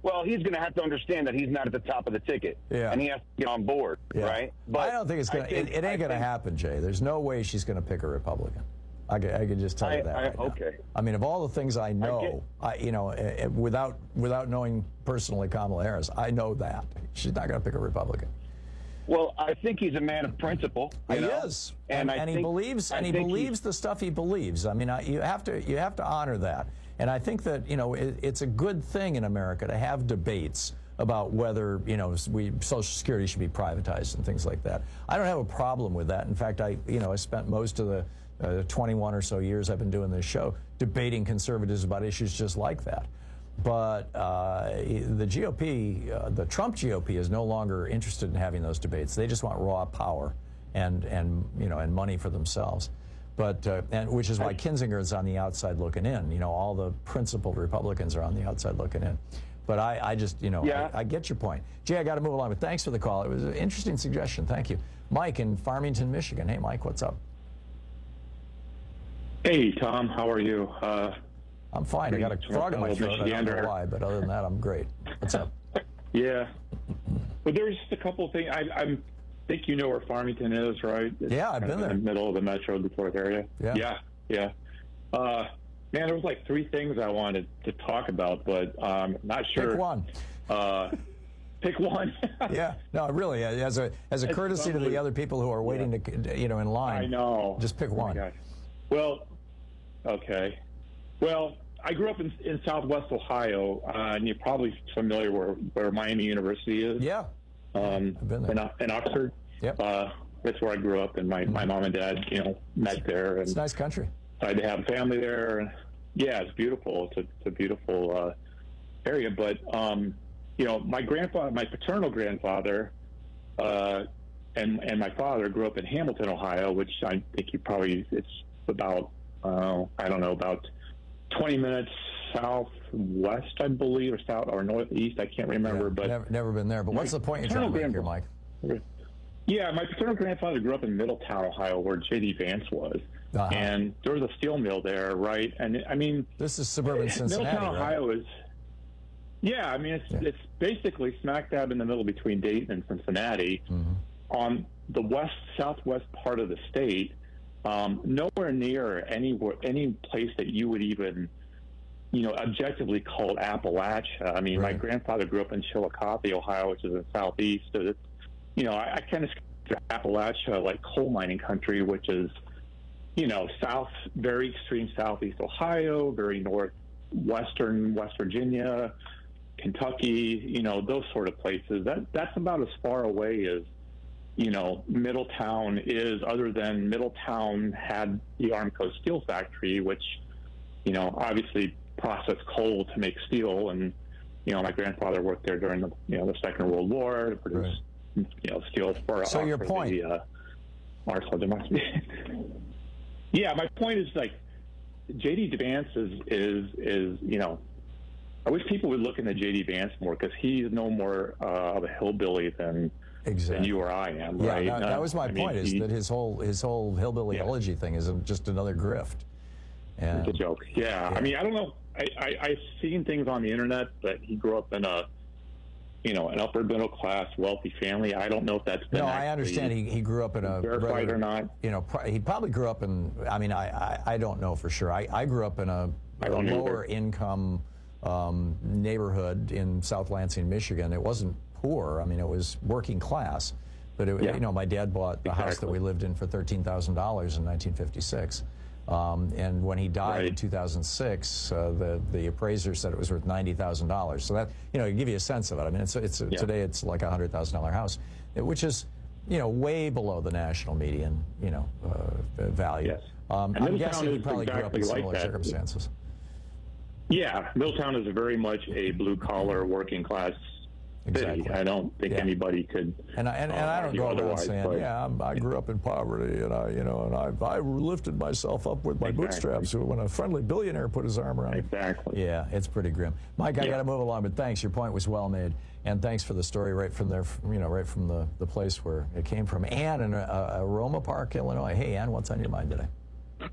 Well, he's going to have to understand that he's not at the top of the ticket, Yeah. and he has to get on board, Yeah. right? I don't think it's going to. It, it ain't going to happen, Jay. There's no way she's going to pick a Republican. I can, I can just tell I, you that. I, right now. okay. I mean, of all the things I know, I, I you know, uh, without without knowing personally Kamala Harris, I know that she's not going to pick a Republican. Well, I think he's a man of principle. You he know? is, and, and, I and he think, believes, I and he think believes the stuff he believes. I mean, I, you have to you have to honor that, and I think that you know it, it's a good thing in America to have debates about whether you know we Social Security should be privatized and things like that. I don't have a problem with that. In fact, I you know I spent most of the uh, twenty-one or so years I've been doing this show debating conservatives about issues just like that. But uh, the G O P, uh, the Trump G O P, is no longer interested in having those debates. They just want raw power and and you know and money for themselves. But uh, and which is why Kinzinger is on the outside looking in. You know, all the principled Republicans are on the outside looking in. But I, I just, you know, yeah. I, I get your point. Jay, I got to move along, but thanks for the call. It was an interesting suggestion. Thank you. Mike in Farmington, Michigan. Hey, Mike, what's up? Hey, Tom, how are you? Uh, I'm fine. I got a frog in my throat. I don't know why, but other than that, I'm great. What's up? Yeah. Well, there's just a couple of things. I I'm, think you know where Farmington is, right? It's Yeah, I've kind been of there. In the middle of the Metro Detroit area. Yeah. Yeah, yeah. Uh, man, there was like three things I wanted to talk about, but um, not sure. Pick one. Uh, pick one. Yeah. No, really, as a as a It's courtesy to probably- the other people who are waiting to, you know, in line. I know. Just pick Oh my one. gosh. Well, okay. Well, I grew up in, in Southwest Ohio, uh, and you're probably familiar where, where Miami University is. Yeah. Um, I've been there. In, in Oxford. Yep. Uh, that's where I grew up, and my, my mom and dad, you know, met there. And It's a nice country. I had to have family there. And yeah, it's beautiful. It's a, it's a beautiful uh, area. But, um, you know, my grandfather, my paternal grandfather, uh, and and my father grew up in Hamilton, Ohio, which I think you probably, it's about, uh, I don't know, about twenty minutes southwest, I believe, or south or northeast. I can't remember. Yeah, but never, never been there. But what's the point you're trying to make here, Mike? Yeah, my paternal grandfather grew up in Middletown, Ohio, where J D Vance was. Uh-huh. And there was a steel mill there, right? And I mean, this is suburban Cincinnati, Middletown, right? Ohio is. Yeah, I mean, it's Yeah. it's basically smack dab in the middle between Dayton and Cincinnati, Mm-hmm. on the west southwest part of the state. Um, nowhere near anywhere any place that you would even, you know, objectively call Appalachia. I mean, my Right. grandfather grew up in Chillicothe, Ohio, which is in the southeast. So it's, you know, I, I kind of consider Appalachia like coal mining country, which is, you know, south, very extreme southeast Ohio, very northwestern West Virginia, Kentucky, you know, those sort of places. That that's about as far away as, you know, Middletown is, other than Middletown had the Armco Steel Factory, which, you know, obviously processed coal to make steel. And, you know, my grandfather worked there during the, you know, the Second World War to produce, you know, steel for, So uh, your for point. the uh, Marshall Democracy. Yeah, my point is, like, J D Vance is, is, is, you know, I wish people would look into J D Vance more, because he's no more uh, of a hillbilly than, Exactly. than you or I am, Yeah, right? that, that Uh, was my I mean, point. Is he- that his whole his whole hillbilly elegy thing is just another grift. And It's a joke. Yeah. I mean, I don't know. I, I, I've seen things on the internet that he grew up in a, you know, an upper middle class, wealthy family. I don't know if that's been No, I actually understand he, he grew up in a verified rather- or not. You know, pro- he probably grew up in. I mean, I I, I don't know for sure. I, I grew up in a, I a don't either. lower income um, neighborhood in South Lansing, Michigan. It wasn't poor. I mean, it was working class. But it, Yeah. you know, my dad bought the house that we lived in for thirteen thousand dollars in nineteen fifty-six. Um, and when he died in two thousand six, uh, the the appraiser said it was worth ninety thousand dollars. So that, you know, to give you a sense of it. I mean, it's it's Yeah. today it's like a hundred thousand dollar house, which is, you know, way below the national median, you know, uh, value. Yes. Um, And I'm Middletown guessing he is probably grew up in exactly like similar that. circumstances. Yeah, Middletown is very much a blue collar, working class Exactly. city. I don't think Yeah. anybody could. And I, and, and uh, I don't argue go around otherwise, saying, but- yeah, I'm, I grew up in poverty, and I, you know, and I, I lifted myself up with my Exactly. bootstraps when a friendly billionaire put his arm around me. Exactly. Yeah, it's pretty grim. Mike, I Yeah. got to move along, but thanks. Your point was well made, and thanks for the story right from there, you know, right from the, the place where it came from. Ann in uh, Aroma Park, Illinois. Hey, Ann, what's on your mind today?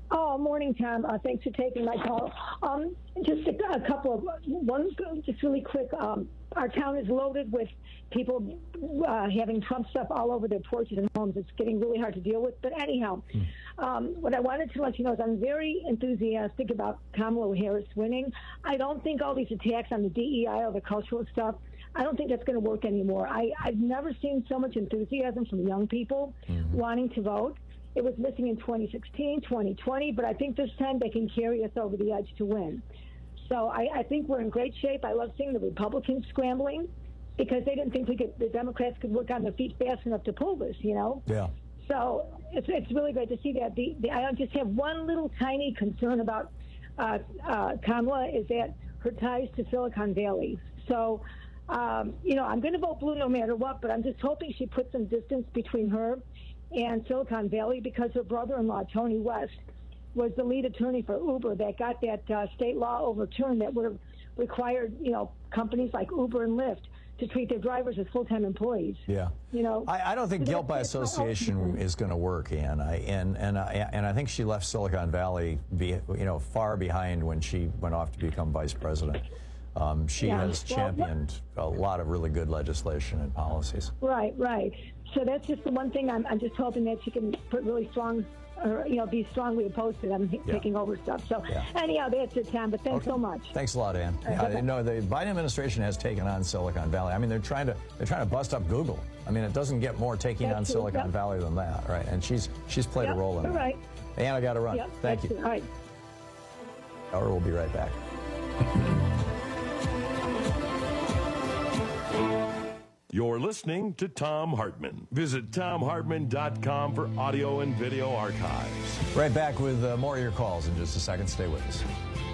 Oh, morning, Tom. Uh, thanks for taking my call. Um, just a, a couple of, one, just really quick. Um, our town is loaded with people uh, having Trump stuff all over their porches and homes. It's getting really hard to deal with. But anyhow, mm. um, what I wanted to let you know is I'm very enthusiastic about Kamala Harris winning. I don't think all these attacks on the D E I or the cultural stuff, I don't think that's going to work anymore. I, I've never seen so much enthusiasm from young people mm-hmm. wanting to vote. It was missing in twenty sixteen, twenty twenty, but I think this time they can carry us over the edge to win. So I, I think we're in great shape. I love seeing the Republicans scrambling because they didn't think we could, the Democrats could work on their feet fast enough to pull this, you know? Yeah. So it's it's really great to see that. The, the I just have one little tiny concern about uh, uh, Kamala is that her ties to Silicon Valley. So, um, you know, I'm going to vote blue no matter what, but I'm just hoping she puts some distance between her and Silicon Valley because her brother-in-law, Tony West, was the lead attorney for Uber that got that uh, state law overturned that would have required, you know, companies like Uber and Lyft to treat their drivers as full-time employees. Yeah. You know, I, I don't think guilt by association is going to work, Ann. I, and and I, and I think she left Silicon Valley, be, you know, far behind when she went off to become vice president. Um, she Yeah. has Well, championed a lot of really good legislation and policies. Right, right. So that's just the one thing I'm, I'm just hoping that she can put really strong, or, you know, be strongly opposed to them Yeah. taking over stuff. So Yeah. anyhow, that's it, Tom, but thanks Okay. so much. Thanks a lot, Ann. All right, Uh, bye-bye. no, the Biden administration has taken on Silicon Valley. I mean, they're trying to they're trying to bust up Google. I mean, it doesn't get more taking That's on true. Silicon Yep. Valley than that, right? And she's she's played Yep, a role in all that. right. Ann, I got to run. Yep, Thank that's you. it. All right. Or we'll be right back. You're listening to Thom Hartmann. Visit thom hartmann dot com for audio and video archives. Right back with uh, more of your calls in just a second. Stay with us.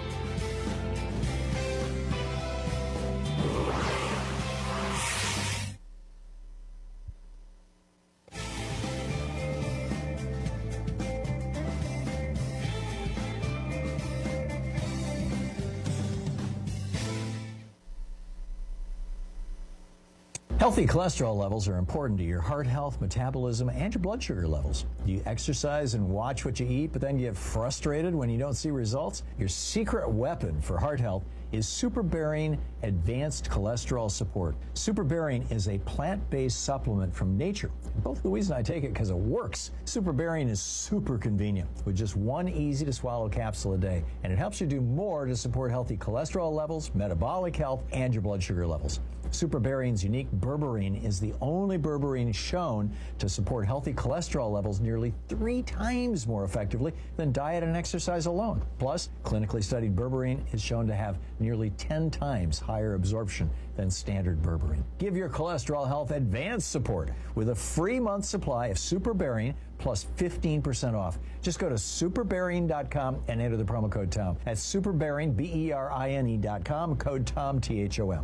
Healthy cholesterol levels are important to your heart health, metabolism, and your blood sugar levels. Do you exercise and watch what you eat, but then get frustrated when you don't see results? Your secret weapon for heart health is SuperBarian Advanced Cholesterol Support. SuperBarian is a plant-based supplement from nature. Both Louise and I take it because it works. SuperBarian is super convenient with just one easy-to-swallow capsule a day, and it helps you do more to support healthy cholesterol levels, metabolic health, and your blood sugar levels. SuperBarian's unique berberine is the only berberine shown to support healthy cholesterol levels nearly three times more effectively than diet and exercise alone. Plus, clinically studied berberine is shown to have nearly ten times higher absorption than standard berberine. Give your cholesterol health advanced support with a free month supply of SuperBarian plus fifteen percent off. Just go to super barian dot com and enter the promo code Tom. That's SuperBarian, B E R I N E dot com, code Tom, T H O M.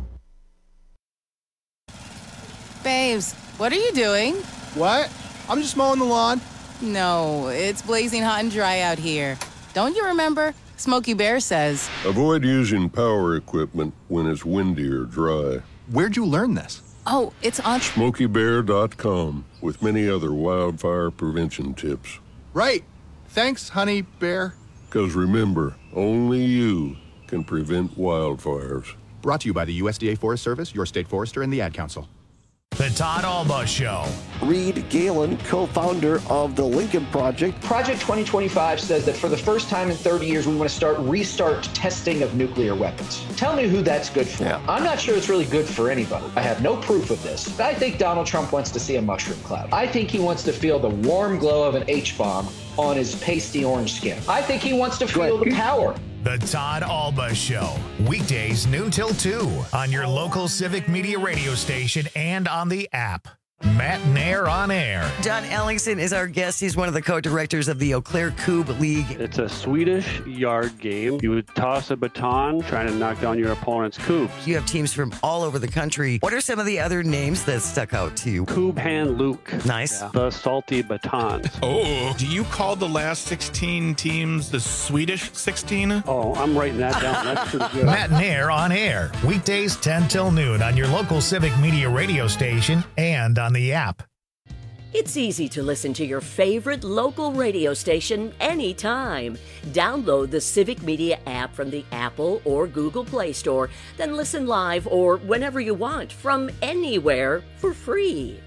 Babes, what are you doing? What? I'm just mowing the lawn. No, it's blazing hot and dry out here. Don't you remember? Smokey Bear says. Avoid using power equipment when it's windy or dry. Where'd you learn this? Oh, it's on smokey bear dot com with many other wildfire prevention tips. Right. Thanks, honey bear. Because remember, only you can prevent wildfires. Brought to you by the U S D A Forest Service, your state forester, and the Ad Council. The Todd Alba Show. Reed Galen, co-founder of the Lincoln Project. Project twenty twenty-five says that for the first time in thirty years, we want to start restart testing of nuclear weapons. Tell me who that's good for. Yeah. I'm not sure it's really good for anybody. I have no proof of this, but I think Donald Trump wants to see a mushroom cloud. I think he wants to feel the warm glow of an H-bomb on his pasty orange skin. I think he wants to feel the power. The Todd Alba Show. Weekdays noon till two on your local Civic Media radio station and on the app. Matt Nair on air. John Ellingson is our guest. He's one of the co-directors of the Eau Claire Cube League. It's a Swedish yard game. You would toss a baton trying to knock down your opponent's cubes. You have teams from all over the country. What are some of the other names that stuck out to you? Cube Hand Luke. Nice. Yeah. The Salty Baton. Oh, do you call the last sixteen teams the Swedish sixteen? Oh, I'm writing that down. That's pretty good. Matt Nair on air. Weekdays ten till noon on your local Civic Media radio station and on the app. It's easy to listen to your favorite local radio station anytime. Download the Civic Media app from the Apple or Google Play Store, then listen live or whenever you want from anywhere for free.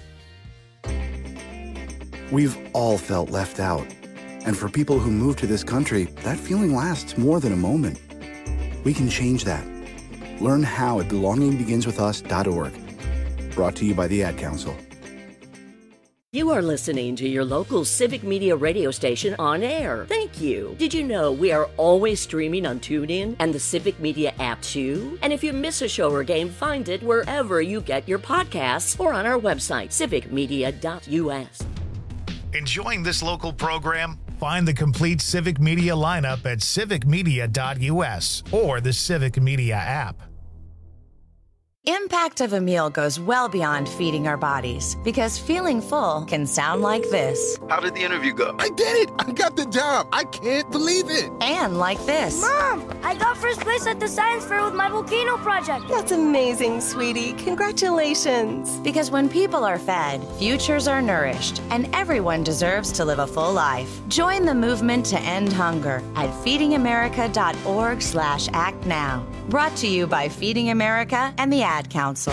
We've all felt left out. And for people who move to this country, that feeling lasts more than a moment. We can change that. Learn how at belonging begins with us dot org. Brought to you by the Ad Council. You are listening to your local Civic Media radio station on air. Thank you. Did you know we are always streaming on TuneIn and the Civic Media app too? And if you miss a show or game, find it wherever you get your podcasts or on our website, civic media dot U S. Enjoying this local program? Find the complete Civic Media lineup at civic media dot U S or the Civic Media app. Impact of a meal goes well beyond feeding our bodies, because feeling full can sound like this. How did the interview go? I did it! I got the job! I can't believe it! And like this. Mom, I got first place at the science fair with my volcano project. That's amazing, sweetie. Congratulations. Because when people are fed, futures are nourished, and everyone deserves to live a full life. Join the movement to end hunger at feeding america dot org slash act now. Brought to you by Feeding America and the Ad Council.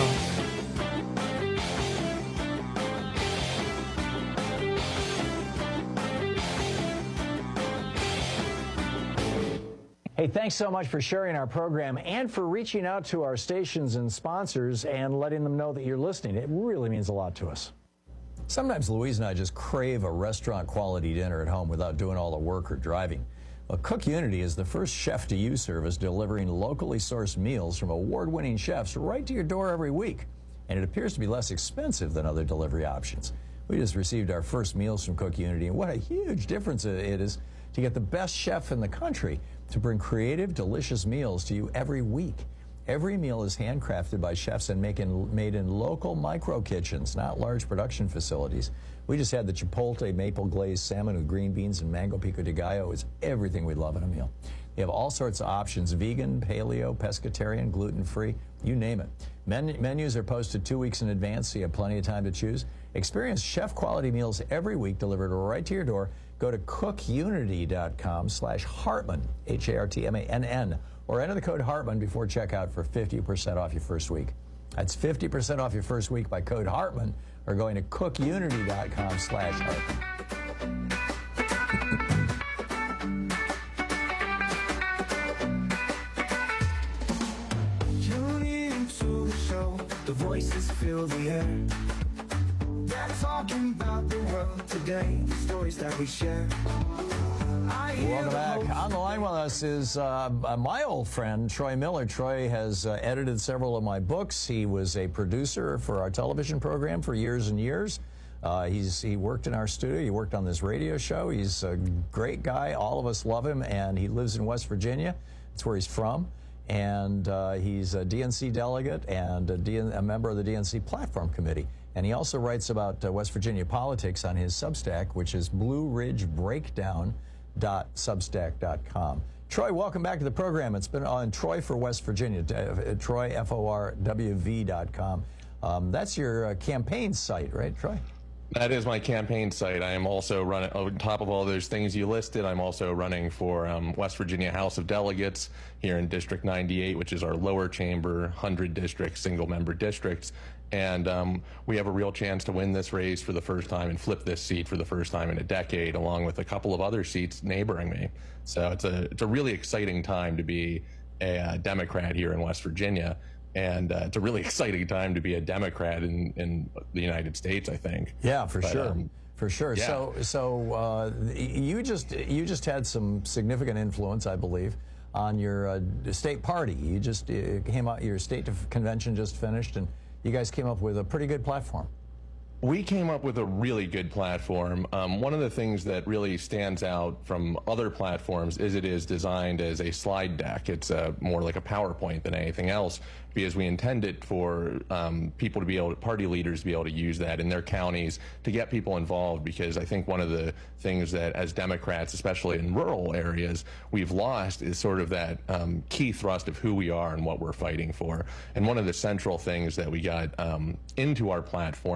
Hey, thanks so much for sharing our program and for reaching out to our stations and sponsors and letting them know that you're listening. It really means a lot to us. Sometimes Louise and I just crave a restaurant-quality dinner at home without doing all the work or driving. Well, Cook Unity is the first chef-to-you service delivering locally sourced meals from award-winning chefs right to your door every week. And it appears to be less expensive than other delivery options. We just received our first meals from Cook Unity, and what a huge difference it is to get the best chef in the country to bring creative, delicious meals to you every week. Every meal is handcrafted by chefs and making, made in local micro kitchens, not large production facilities. We just had the Chipotle maple glazed salmon with green beans and mango pico de gallo. It's everything we love in a meal. They have all sorts of options: vegan, paleo, pescatarian, gluten-free, you name it. Men- menus are posted two weeks in advance, so you have plenty of time to choose. Experience chef-quality meals every week delivered right to your door. Go to cook unity dot com slash Hartmann, H A R T M A N N, or enter the code Hartmann before checkout for fifty percent off your first week. That's fifty percent off your first week by code Hartmann, or going to cook unity dot com slash Hartmann. Tune in to the show, the voices fill the air. They're talking about the world today, the stories that we share. Welcome back. On the line with us is uh, my old friend, Troy Miller. Troy has uh, edited several of my books. He was a producer for our television program for years and years. Uh, he's He worked in our studio. He worked on this radio show. He's a great guy. All of us love him, and he lives in West Virginia. That's where he's from. And uh, he's a D N C delegate and a, D N- a member of the D N C Platform Committee. And he also writes about uh, West Virginia politics on his Substack, which is blue ridge breakdown dot substack dot com. Troy, welcome back to the program. It's been on Troy for West Virginia, uh, Troy F O R W V dot com. Um, that's your uh, campaign site, right, Troy? That is my campaign site. I am also running, on top of all those things you listed, I'm also running for um, West Virginia House of Delegates here in District ninety-eight, which is our lower chamber, one hundred district, single-member districts. And um, we have a real chance to win this race for the first time and flip this seat for the first time in a decade, along with a couple of other seats neighboring me. So it's a it's a really exciting time to be a, a Democrat here in West Virginia. And uh, it's a really exciting time to be a Democrat in, in the United States, I think. Yeah, for but, sure. Um, for sure. yeah. So, so uh, you just you just had some significant influence, I believe, on your uh, state party. You just uh, came out. Your state convention just finished, and you guys came up with a pretty good platform. We came up with a really good platform. Um, one of the things that really stands out from other platforms is it is designed as a slide deck. It's uh, more like a PowerPoint than anything else, because we intend it for um, people to be able to, party leaders to be able to use that in their counties to get people involved, because I think one of the things that as Democrats, especially in rural areas, we've lost is sort of that um, key thrust of who we are and what we're fighting for. And one of the central things that we got um, into our platform, and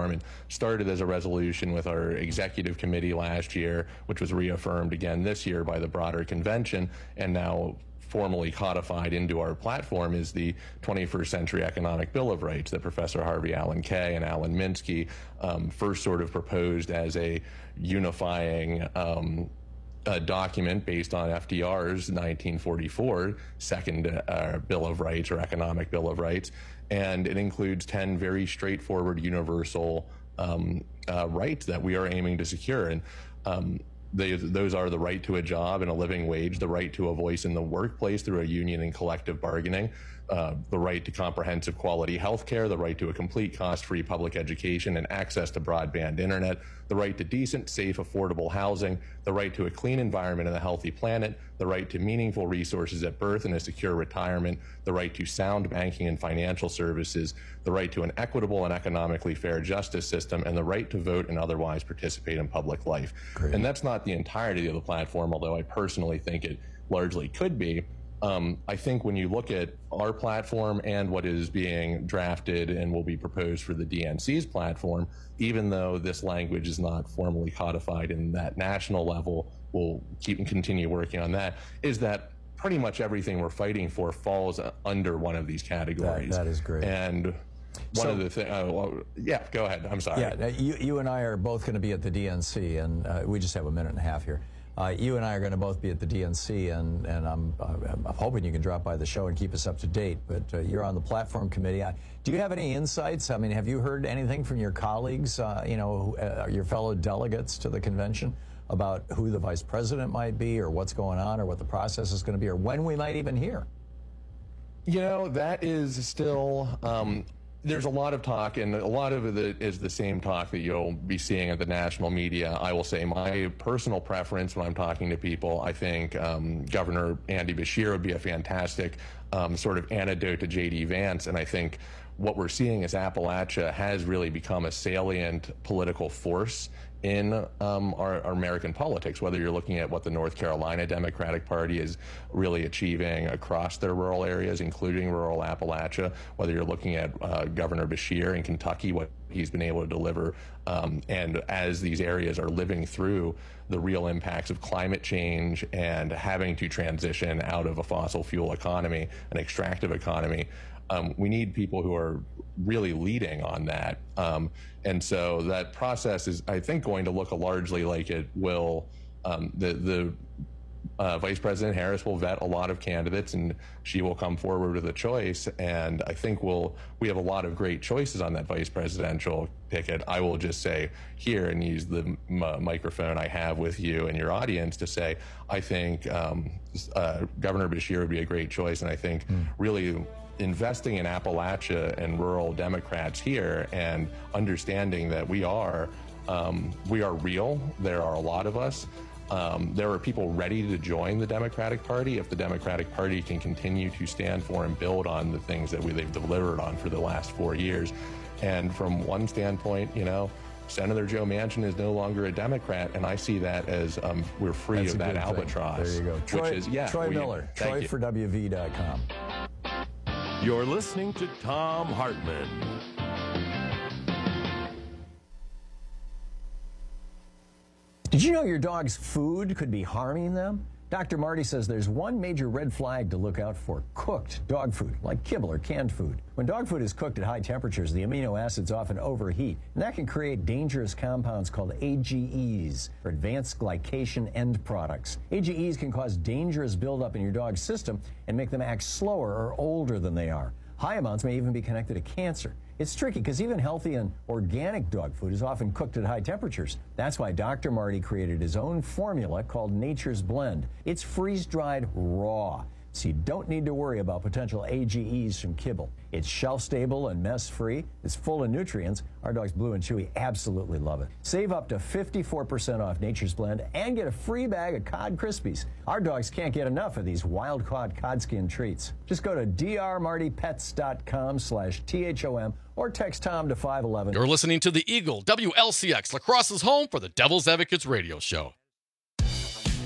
started as a resolution with our executive committee last year, which was reaffirmed again this year by the broader convention, and now formally codified into our platform is the twenty-first Century Economic Bill of Rights that Professor Harvey Allen Kay and Alan Minsky um, first sort of proposed as a unifying um, a document based on F D R's nineteen forty-four Second uh, Bill of Rights or Economic Bill of Rights. And it includes ten very straightforward, universal um, uh, rights that we are aiming to secure. And um, They, those are the right to a job and a living wage, the right to a voice in the workplace through a union and collective bargaining, uh, the right to comprehensive quality health care, the right to a complete cost-free public education and access to broadband internet, the right to decent, safe, affordable housing, the right to a clean environment and a healthy planet, the right to meaningful resources at birth and a secure retirement, the right to sound banking and financial services, the right to an equitable and economically fair justice system, and the right to vote and otherwise participate in public life. Great. And that's not the entirety of the platform, although I personally think it largely could be. Um, I think when you look at our platform and what is being drafted and will be proposed for the D N C's platform, even though this language is not formally codified in that national level, we'll keep and continue working on that, is that pretty much everything we're fighting for falls under one of these categories. That, that is great. And one so, of the things, uh, well, yeah, go ahead. I'm sorry. Yeah, you, you and I are both going to be at the D N C, and uh, we just have a minute and a half here. Uh, you and I are going to both be at the D N C, and, and I'm, uh, I'm hoping you can drop by the show and keep us up to date. But uh, you're on the platform committee. I, do you have any insights? I mean, have you heard anything from your colleagues, uh, you know, uh, your fellow delegates to the convention about who the vice president might be, or what's going on, or what the process is going to be, or when we might even hear? You know, that is still... Um, There's a lot of talk, and a lot of it is the same talk that you'll be seeing at the national media. I will say my personal preference when I'm talking to people, I think um, Governor Andy Beshear would be a fantastic um, sort of antidote to J D Vance, and I think what we're seeing is Appalachia has really become a salient political force in um, our, our American politics, whether you're looking at what the North Carolina Democratic Party is really achieving across their rural areas, including rural Appalachia, whether you're looking at uh, Governor Beshear in Kentucky, what he's been able to deliver, um, and as these areas are living through the real impacts of climate change and having to transition out of a fossil fuel economy, an extractive economy, Um, we need people who are really leading on that. Um, and so that process is, I think, going to look largely like it will, um, the, the uh, Vice President Harris will vet a lot of candidates, and she will come forward with a choice. And I think we'll, we have a lot of great choices on that vice presidential ticket. I will just say here and use the m microphone I have with you and your audience to say, I think um, uh, Governor Beshear would be a great choice. And I think mm. really investing in Appalachia and rural Democrats here and understanding that we are um, we are real. There are a lot of us. Um, there are people ready to join the Democratic Party if the Democratic Party can continue to stand for and build on the things that we, they've delivered on for the last four years. And from one standpoint, you know, Senator Joe Manchin is no longer a Democrat, and I see that as um, we're free That's of that albatross. There you go. Troy, which is, yeah, Troy we, Miller, Troy for W V dot com. You're listening to Thom Hartmann. Did you know your dog's food could be harming them? Doctor Marty says there's one major red flag to look out for: cooked dog food, like kibble or canned food. When dog food is cooked at high temperatures, the amino acids often overheat, and that can create dangerous compounds called A G Es, or advanced glycation end products. A G Es can cause dangerous buildup in your dog's system and make them act slower or older than they are. High amounts may even be connected to cancer. It's tricky because even healthy and organic dog food is often cooked at high temperatures. That's why Doctor Marty created his own formula called Nature's Blend. It's freeze-dried raw, so you don't need to worry about potential A G Es from kibble. It's shelf-stable and mess-free. It's full of nutrients. Our dogs Blue and Chewy absolutely love it. Save up to fifty-four percent off Nature's Blend and get a free bag of Cod Krispies. Our dogs can't get enough of these wild-caught cod skin treats. Just go to d r marty pets dot com slash T H O M or text Tom to five eleven. You're listening to The Eagle, W L C X, La Crosse's home for the Devil's Advocates radio show.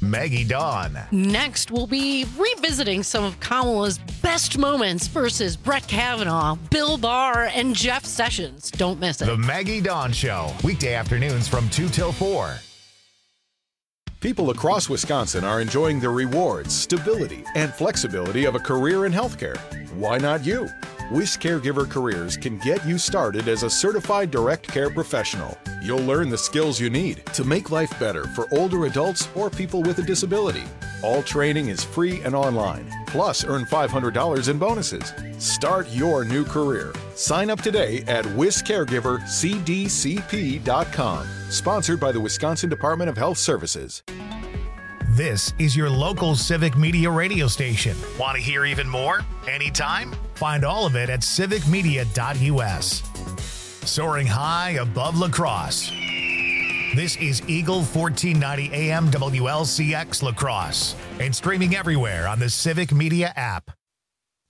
Maggie Dawn. Next, we'll be revisiting some of Kamala's best moments versus Brett Kavanaugh, Bill Barr, and Jeff Sessions. Don't miss it. The Maggie Dawn Show, weekday afternoons from two till four. People across Wisconsin are enjoying the rewards, stability, and flexibility of a career in healthcare. Why not you? Wish Caregiver Careers can get you started as a certified direct care professional. You'll learn the skills you need to make life better for older adults or people with a disability. All training is free and online. Plus, earn five hundred dollars in bonuses. Start your new career. Sign up today at wis caregiver c d c p dot com. Sponsored by the Wisconsin Department of Health Services. This is your local Civic Media radio station. Want to hear even more? Anytime? Find all of it at civic media dot u s. Soaring high above La Crosse. This is Eagle fourteen ninety A M W L C X La Crosse and streaming everywhere on the Civic Media app.